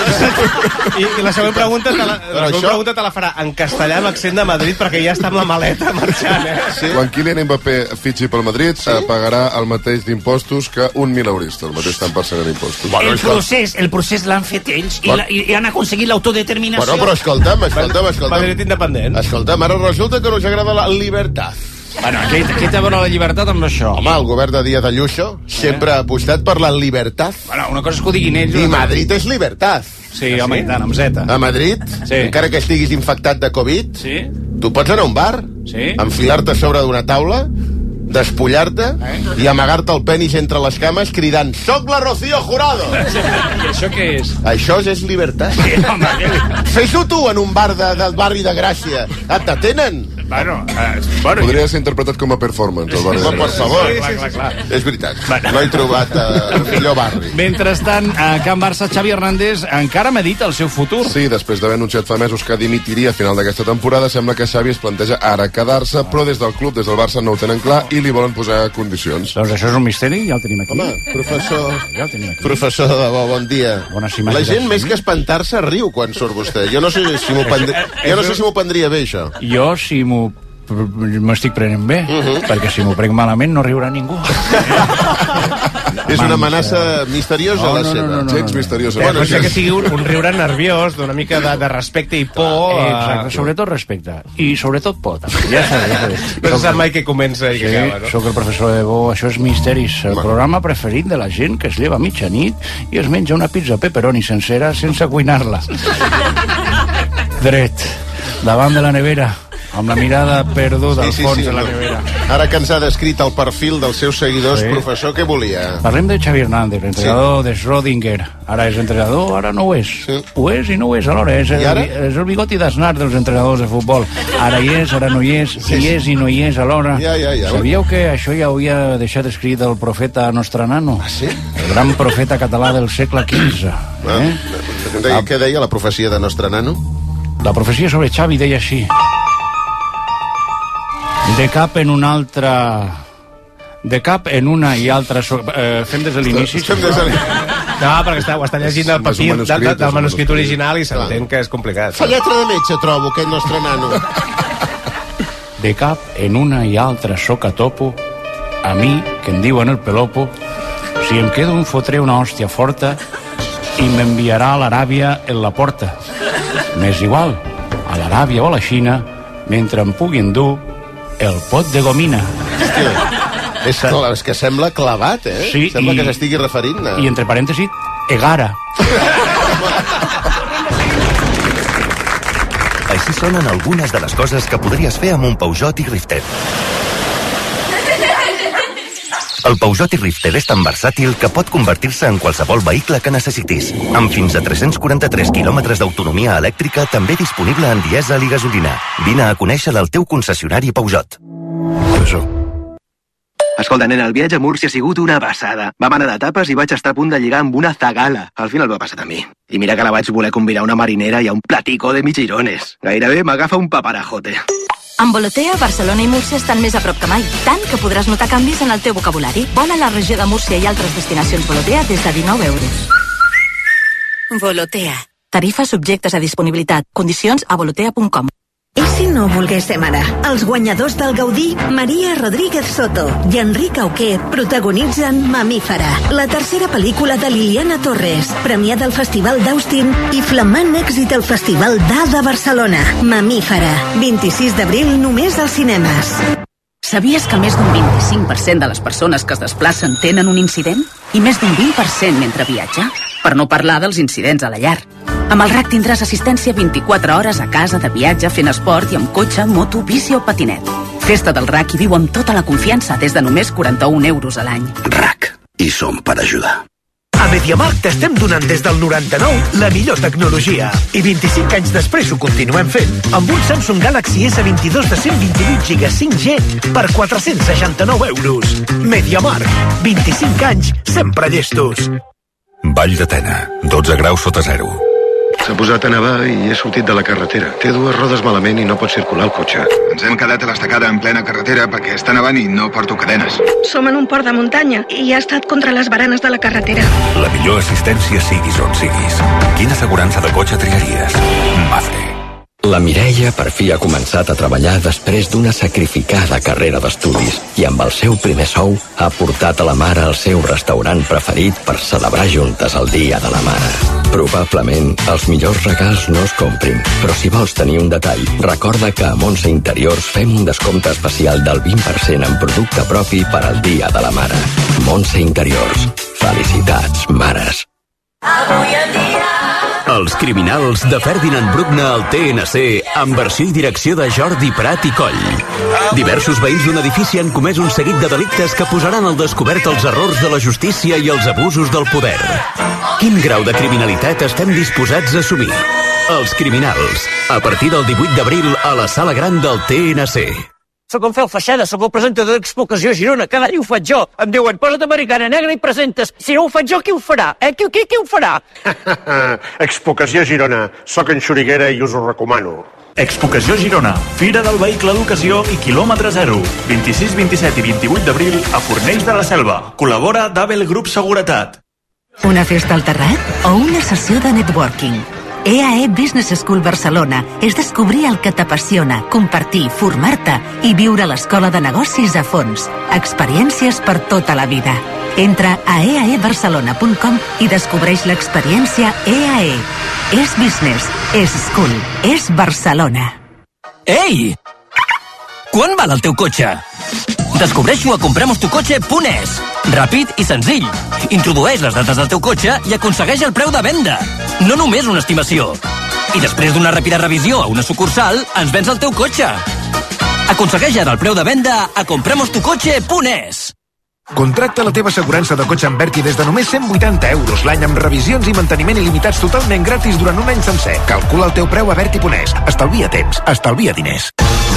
I, i la següent pregunta te la, la, Però següent això- pregunta te la farà en castellà amb accent de Madrid, perquè ja està amb la maleta marxant, eh? Sí. Quan Kylian Mbappé fitxi pel Madrid, sí? pagarà el mateix d'impostos que un mileurista, el mateix tant per cent d'impostos. El procés, el procés l'han fet ells i, la, i han aconseguit l'autodeterminació. Bueno, però escolta'm, escolta'm, escolta'm. Madrid independent. Escolta'm, ara resulta que no us agrada la llibertat. Bueno, què, què té a veure la llibertat amb això? Home, el govern de Díaz Ayuso sempre ha apostat per la llibertat. Bueno, una cosa és que ho diguin ells... I Madrid és llibertat. Sí, home, i tant, amb zeta. A Madrid, Sí. encara que estiguis infectat de Covid, Sí? tu pots anar a un bar, Sí? enfilar-te a sobre d'una taula, despullar-te Eh? i amagar-te el penis entre les cames cridant «Soc la Rocío Jurado!» I això què és? Això és llibertat. Sí, home, què- Fes-ho tu en un bar de, del barri de Gràcia. Et detenen. Bueno, eh, bueno, Podria ser interpretat com a performance, el barri de Home, per Gràcia. favor. Sí, sí, sí, clar. És veritat. Bueno. No he trobat eh, el millor barri. Mentrestant, a Can Barça, Xavi Hernández encara medita el seu futur. Sí, després d'haver anunciat fa mesos que dimitiria a final d'aquesta temporada, sembla que Xavi es planteja ara quedar-se, però des del club, des del Barça, no ho tenen clar i li volen posar condicions. Doncs això és un misteri, ja el tenim aquí. Home, professor... Ja el tenim aquí. Professor de debò, bon dia. Bones La imatges. gent, més que espantar-se, riu quan surt vostè. Jo no sé si m'ho prendria, jo no sé si m'ho prendria bé, això. Jo, si m'ho m'estic prenent bé, uh -huh. perquè si m'ho prenc malament no riurà ningú. És una amenaça misteriosa, No, la no, no, seva. no, no, Gens no. misteriosa. Bueno, Bueno, pot ser que sigui un, un riure nerviós, d'una mica de, de respecte i por. Eh, Exacte, sobretot respecte. I sobretot por, també. Ja està, ja està. No se sap mai què comença i què Sí, acaba, no? sóc el professor de Bo, això és Misteris, el programa preferit de la gent que es lleva a mitjanit i es menja una pizza pepperoni sencera sense cuinar-la. Dret, davant de la nevera, amb la mirada perduda al fons de la no. nevera. Ara que ens ha descrit el perfil dels seus seguidors, Sí. professor, què volia? Parlem de Xavi Hernández, l'entrenador sí. de Schrödinger. Ara és entrenador, ara no ho és. Sí. Ho és i no ho és alhora. És el, I ara? és el bigoti d'Aznar dels entrenadors de futbol. Ara hi és, ara no hi és, Sí, hi sí. és i no hi és alhora. Ja, ja, ja. Sabíeu que això ja ho havia deixat escrit el profeta Nostranano? Ah, sí? El gran profeta català del segle quinze. Ah, Eh? què deia- Què deia la profecia de nostre nano? La profecia sobre Xavi deia així: de cap en una altra... De cap en una i altra... So... Eh, fem des de l'inici. Fem des de l'inici. No, perquè està, ho està llegint del És un papir, del, manuscrit, del, és del un manuscrit manuscrit. original i s'entén que és complicat. Fa lletra de metge, trobo, aquest nostre nano. De cap en una i altra soc a topo, a mi, que em diuen el pelopo, si em quedo em fotré una hòstia forta i m'enviarà a l'Aràbia en la porta. M'és igual, a l'Aràbia o a la Xina, mentre em pugui endur el pot de gomina. Hòstia, és, clar, és que sembla clavat, eh? Sí, sembla i- que s'estigui referint a... I entre parèntesis, Egara. Així sonen algunes de les coses que podries fer amb un Peugeot i Rifter. El Peugeot i Rifter és tan versàtil que pot convertir-se en qualsevol vehicle que necessitis. Amb fins a tres-cents quaranta-tres quilòmetres d'autonomia elèctrica, també disponible en dièsel i gasolina. Vine a conèixer el teu concessionari Peugeot. Això. Escolta, nena, el viatge a Múrcia ha sigut una passada. Vam anar de tapes i vaig estar a punt de lligar amb una zagala. Al final va passar a mi. I mira que la vaig voler combinar una marinera i a un platico de migirones. Gairebé m'agafa un paparajote. Amb Volotea, Barcelona i Múrcia estan més a prop que mai, tant que podràs notar canvis en el teu vocabulari. Vola a la regió de Múrcia i altres destinacions Volotea des de dinou euros. Volotea. Tarifes subjectes a disponibilitat. Condicions a volotea punt com. I si no volguéssim ara? Els guanyadors del Gaudí, Maria Rodríguez Soto i Enric Auqué, protagonitzen Mamífera, la tercera pel·lícula de Liliana Torres, premiada al Festival d'Austin i flamant èxit al Festival d'A de Barcelona. Mamífera, vint-i-sis d'abril només als cinemes. Sabies que més d'un vint-i-cinc per cent de les persones que es desplacen tenen un incident? I més d'un vint per cent mentre viatja? Per no parlar dels incidents a la llar. Amb el R A C tindràs assistència vint-i-quatre hores a casa, de viatge, fent esport i amb cotxe, moto, bici o patinet. Festa del R A C i viu amb tota la confiança des de només quaranta-un euros a l'any. R A C. I som per ajudar. A MediaMarkt t'estem donant des del noranta-nou la millor tecnologia. I vint-i-cinc anys després ho continuem fent. Amb un Samsung Galaxy essa vint-i-dos de cent vint-i-vuit giga cinc G per quatre-cents seixanta-nou euros. MediaMarkt. vint-i-cinc anys, sempre llestos. Vall de Tena, dotze graus sota zero. S'ha posat a nevar i he sortit de la carretera. Té dues rodes malament i no pot circular el cotxe. Ens hem quedat a l'estacada en plena carretera perquè està nevant i no porto cadenes. Som en un port de muntanya i ha estat contra les baranes de la carretera. La millor assistència siguis on siguis. Quina assegurança de cotxe triaries? Mafre. La Mireia per fi ha començat a treballar després d'una sacrificada carrera d'estudis i amb el seu primer sou ha portat a la mare al seu restaurant preferit per celebrar juntes el Dia de la Mare. Probablement els millors regals no es comprin, però si vols tenir un detall, recorda que a Montse Interiors fem un descompte especial del vint per cent en producte propi per al Dia de la Mare. Montse Interiors. Felicitats, mares. Avui en dia... Els criminals de Ferdinand Bruckner al T N C amb versió i direcció de Jordi Prat i Coll. Diversos veïns d'un edifici han comès un seguit de delictes que posaran al descobert els errors de la justícia i els abusos del poder. Quin grau de criminalitat estem disposats a assumir? Els criminals. A partir del divuit d'abril a la Sala Gran del T N C. Soc en Fel Feixada, soc el presentador d'Expo Ocasió Girona. Cada any ho faig jo. Em diuen, posa't americana negra i presentes. Si no ho faig jo, qui ho farà? Eh? Qui, qui, qui ho farà? Expo Ocasió Girona. Soc en Xuriguera i us ho recomano. Expo Ocasió Girona. Fira del vehicle d'ocasió i quilòmetre zero. vint-i-sis, vint-i-set i vint-i-vuit d'abril a Fornells de la Selva. Col·labora Dabel Grup Seguretat. Una festa al terrat o una sessió de networking? E A E Business School Barcelona és descobrir el que t'apassiona, compartir, formar-te i viure l'escola de negocis a fons. Experiències per tota la vida. Entra a e a e barcelona punt com i descobreix l'experiència E A E. És business, és school, és Barcelona. Ei! Quan val el teu cotxe? Descobreix-ho a compremos tu cotxe punt es. Ràpid i senzill. Introdueix les dades del teu cotxe i aconsegueix el preu de venda. No només una estimació. I després d'una ràpida revisió a una sucursal, ens vens el teu cotxe. Aconsegueix ara el preu de venda a compremos tu cotxe punt es. Contracta la teva assegurança de cotxe amb Berti des de només cent vuitanta euros l'any amb revisions i manteniment il·limitats totalment gratis durant un any sencer. Calcula el teu preu a berti punt es. Estalvia temps, estalvia diners.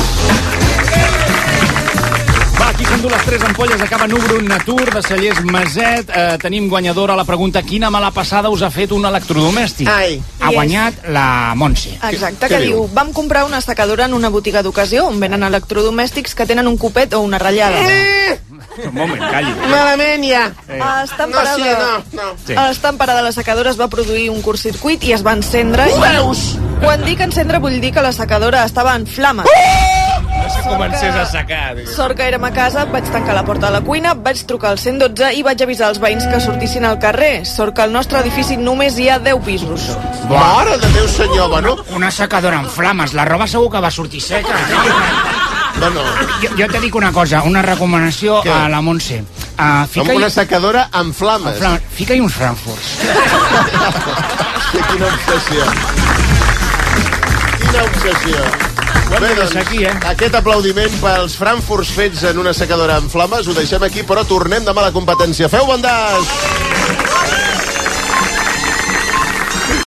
Va, aquí s'endú les tres ampolles de cava Núvol Natur de Cellers Maset. Eh, tenim guanyadora a la pregunta quina mala passada us ha fet un electrodomèstic. Ai. Ha guanyat la Montse. Exacte, que diu, vam comprar una secadora en una botiga d'ocasió on venen electrodomèstics que tenen un copet o una ratllada. Eh! Un moment, calli. Malament ja. Eh. A Estamparada, no, sí, no, no. Sí. A Estamparada la secadora es va produir un curtcircuit i es va encendre. Ho veus? Quan dic encendre vull dir que la secadora estava en flames. No se comencés a secar. Diu. Sort que érem a casa, vaig tancar la porta de la cuina, vaig trucar al cent dotze i vaig avisar els veïns que sortissin al carrer. Sort que al nostre edifici només hi ha deu pisos. Mare de Déu, senyor, bueno. Una secadora en flames, la roba segur que va sortir seca. No, no. Jo, jo te dic una cosa, una recomanació Què? a la Montse. Uh, Amb una secadora amb flames. Amb flames. Fica-hi uns frankfurts. Quina obsessió. Quina obsessió. Bé, doncs, aquí, eh? Aquest aplaudiment pels frankfurts fets en una secadora amb flames ho deixem aquí, però tornem demà a la competència. Feu bandàs!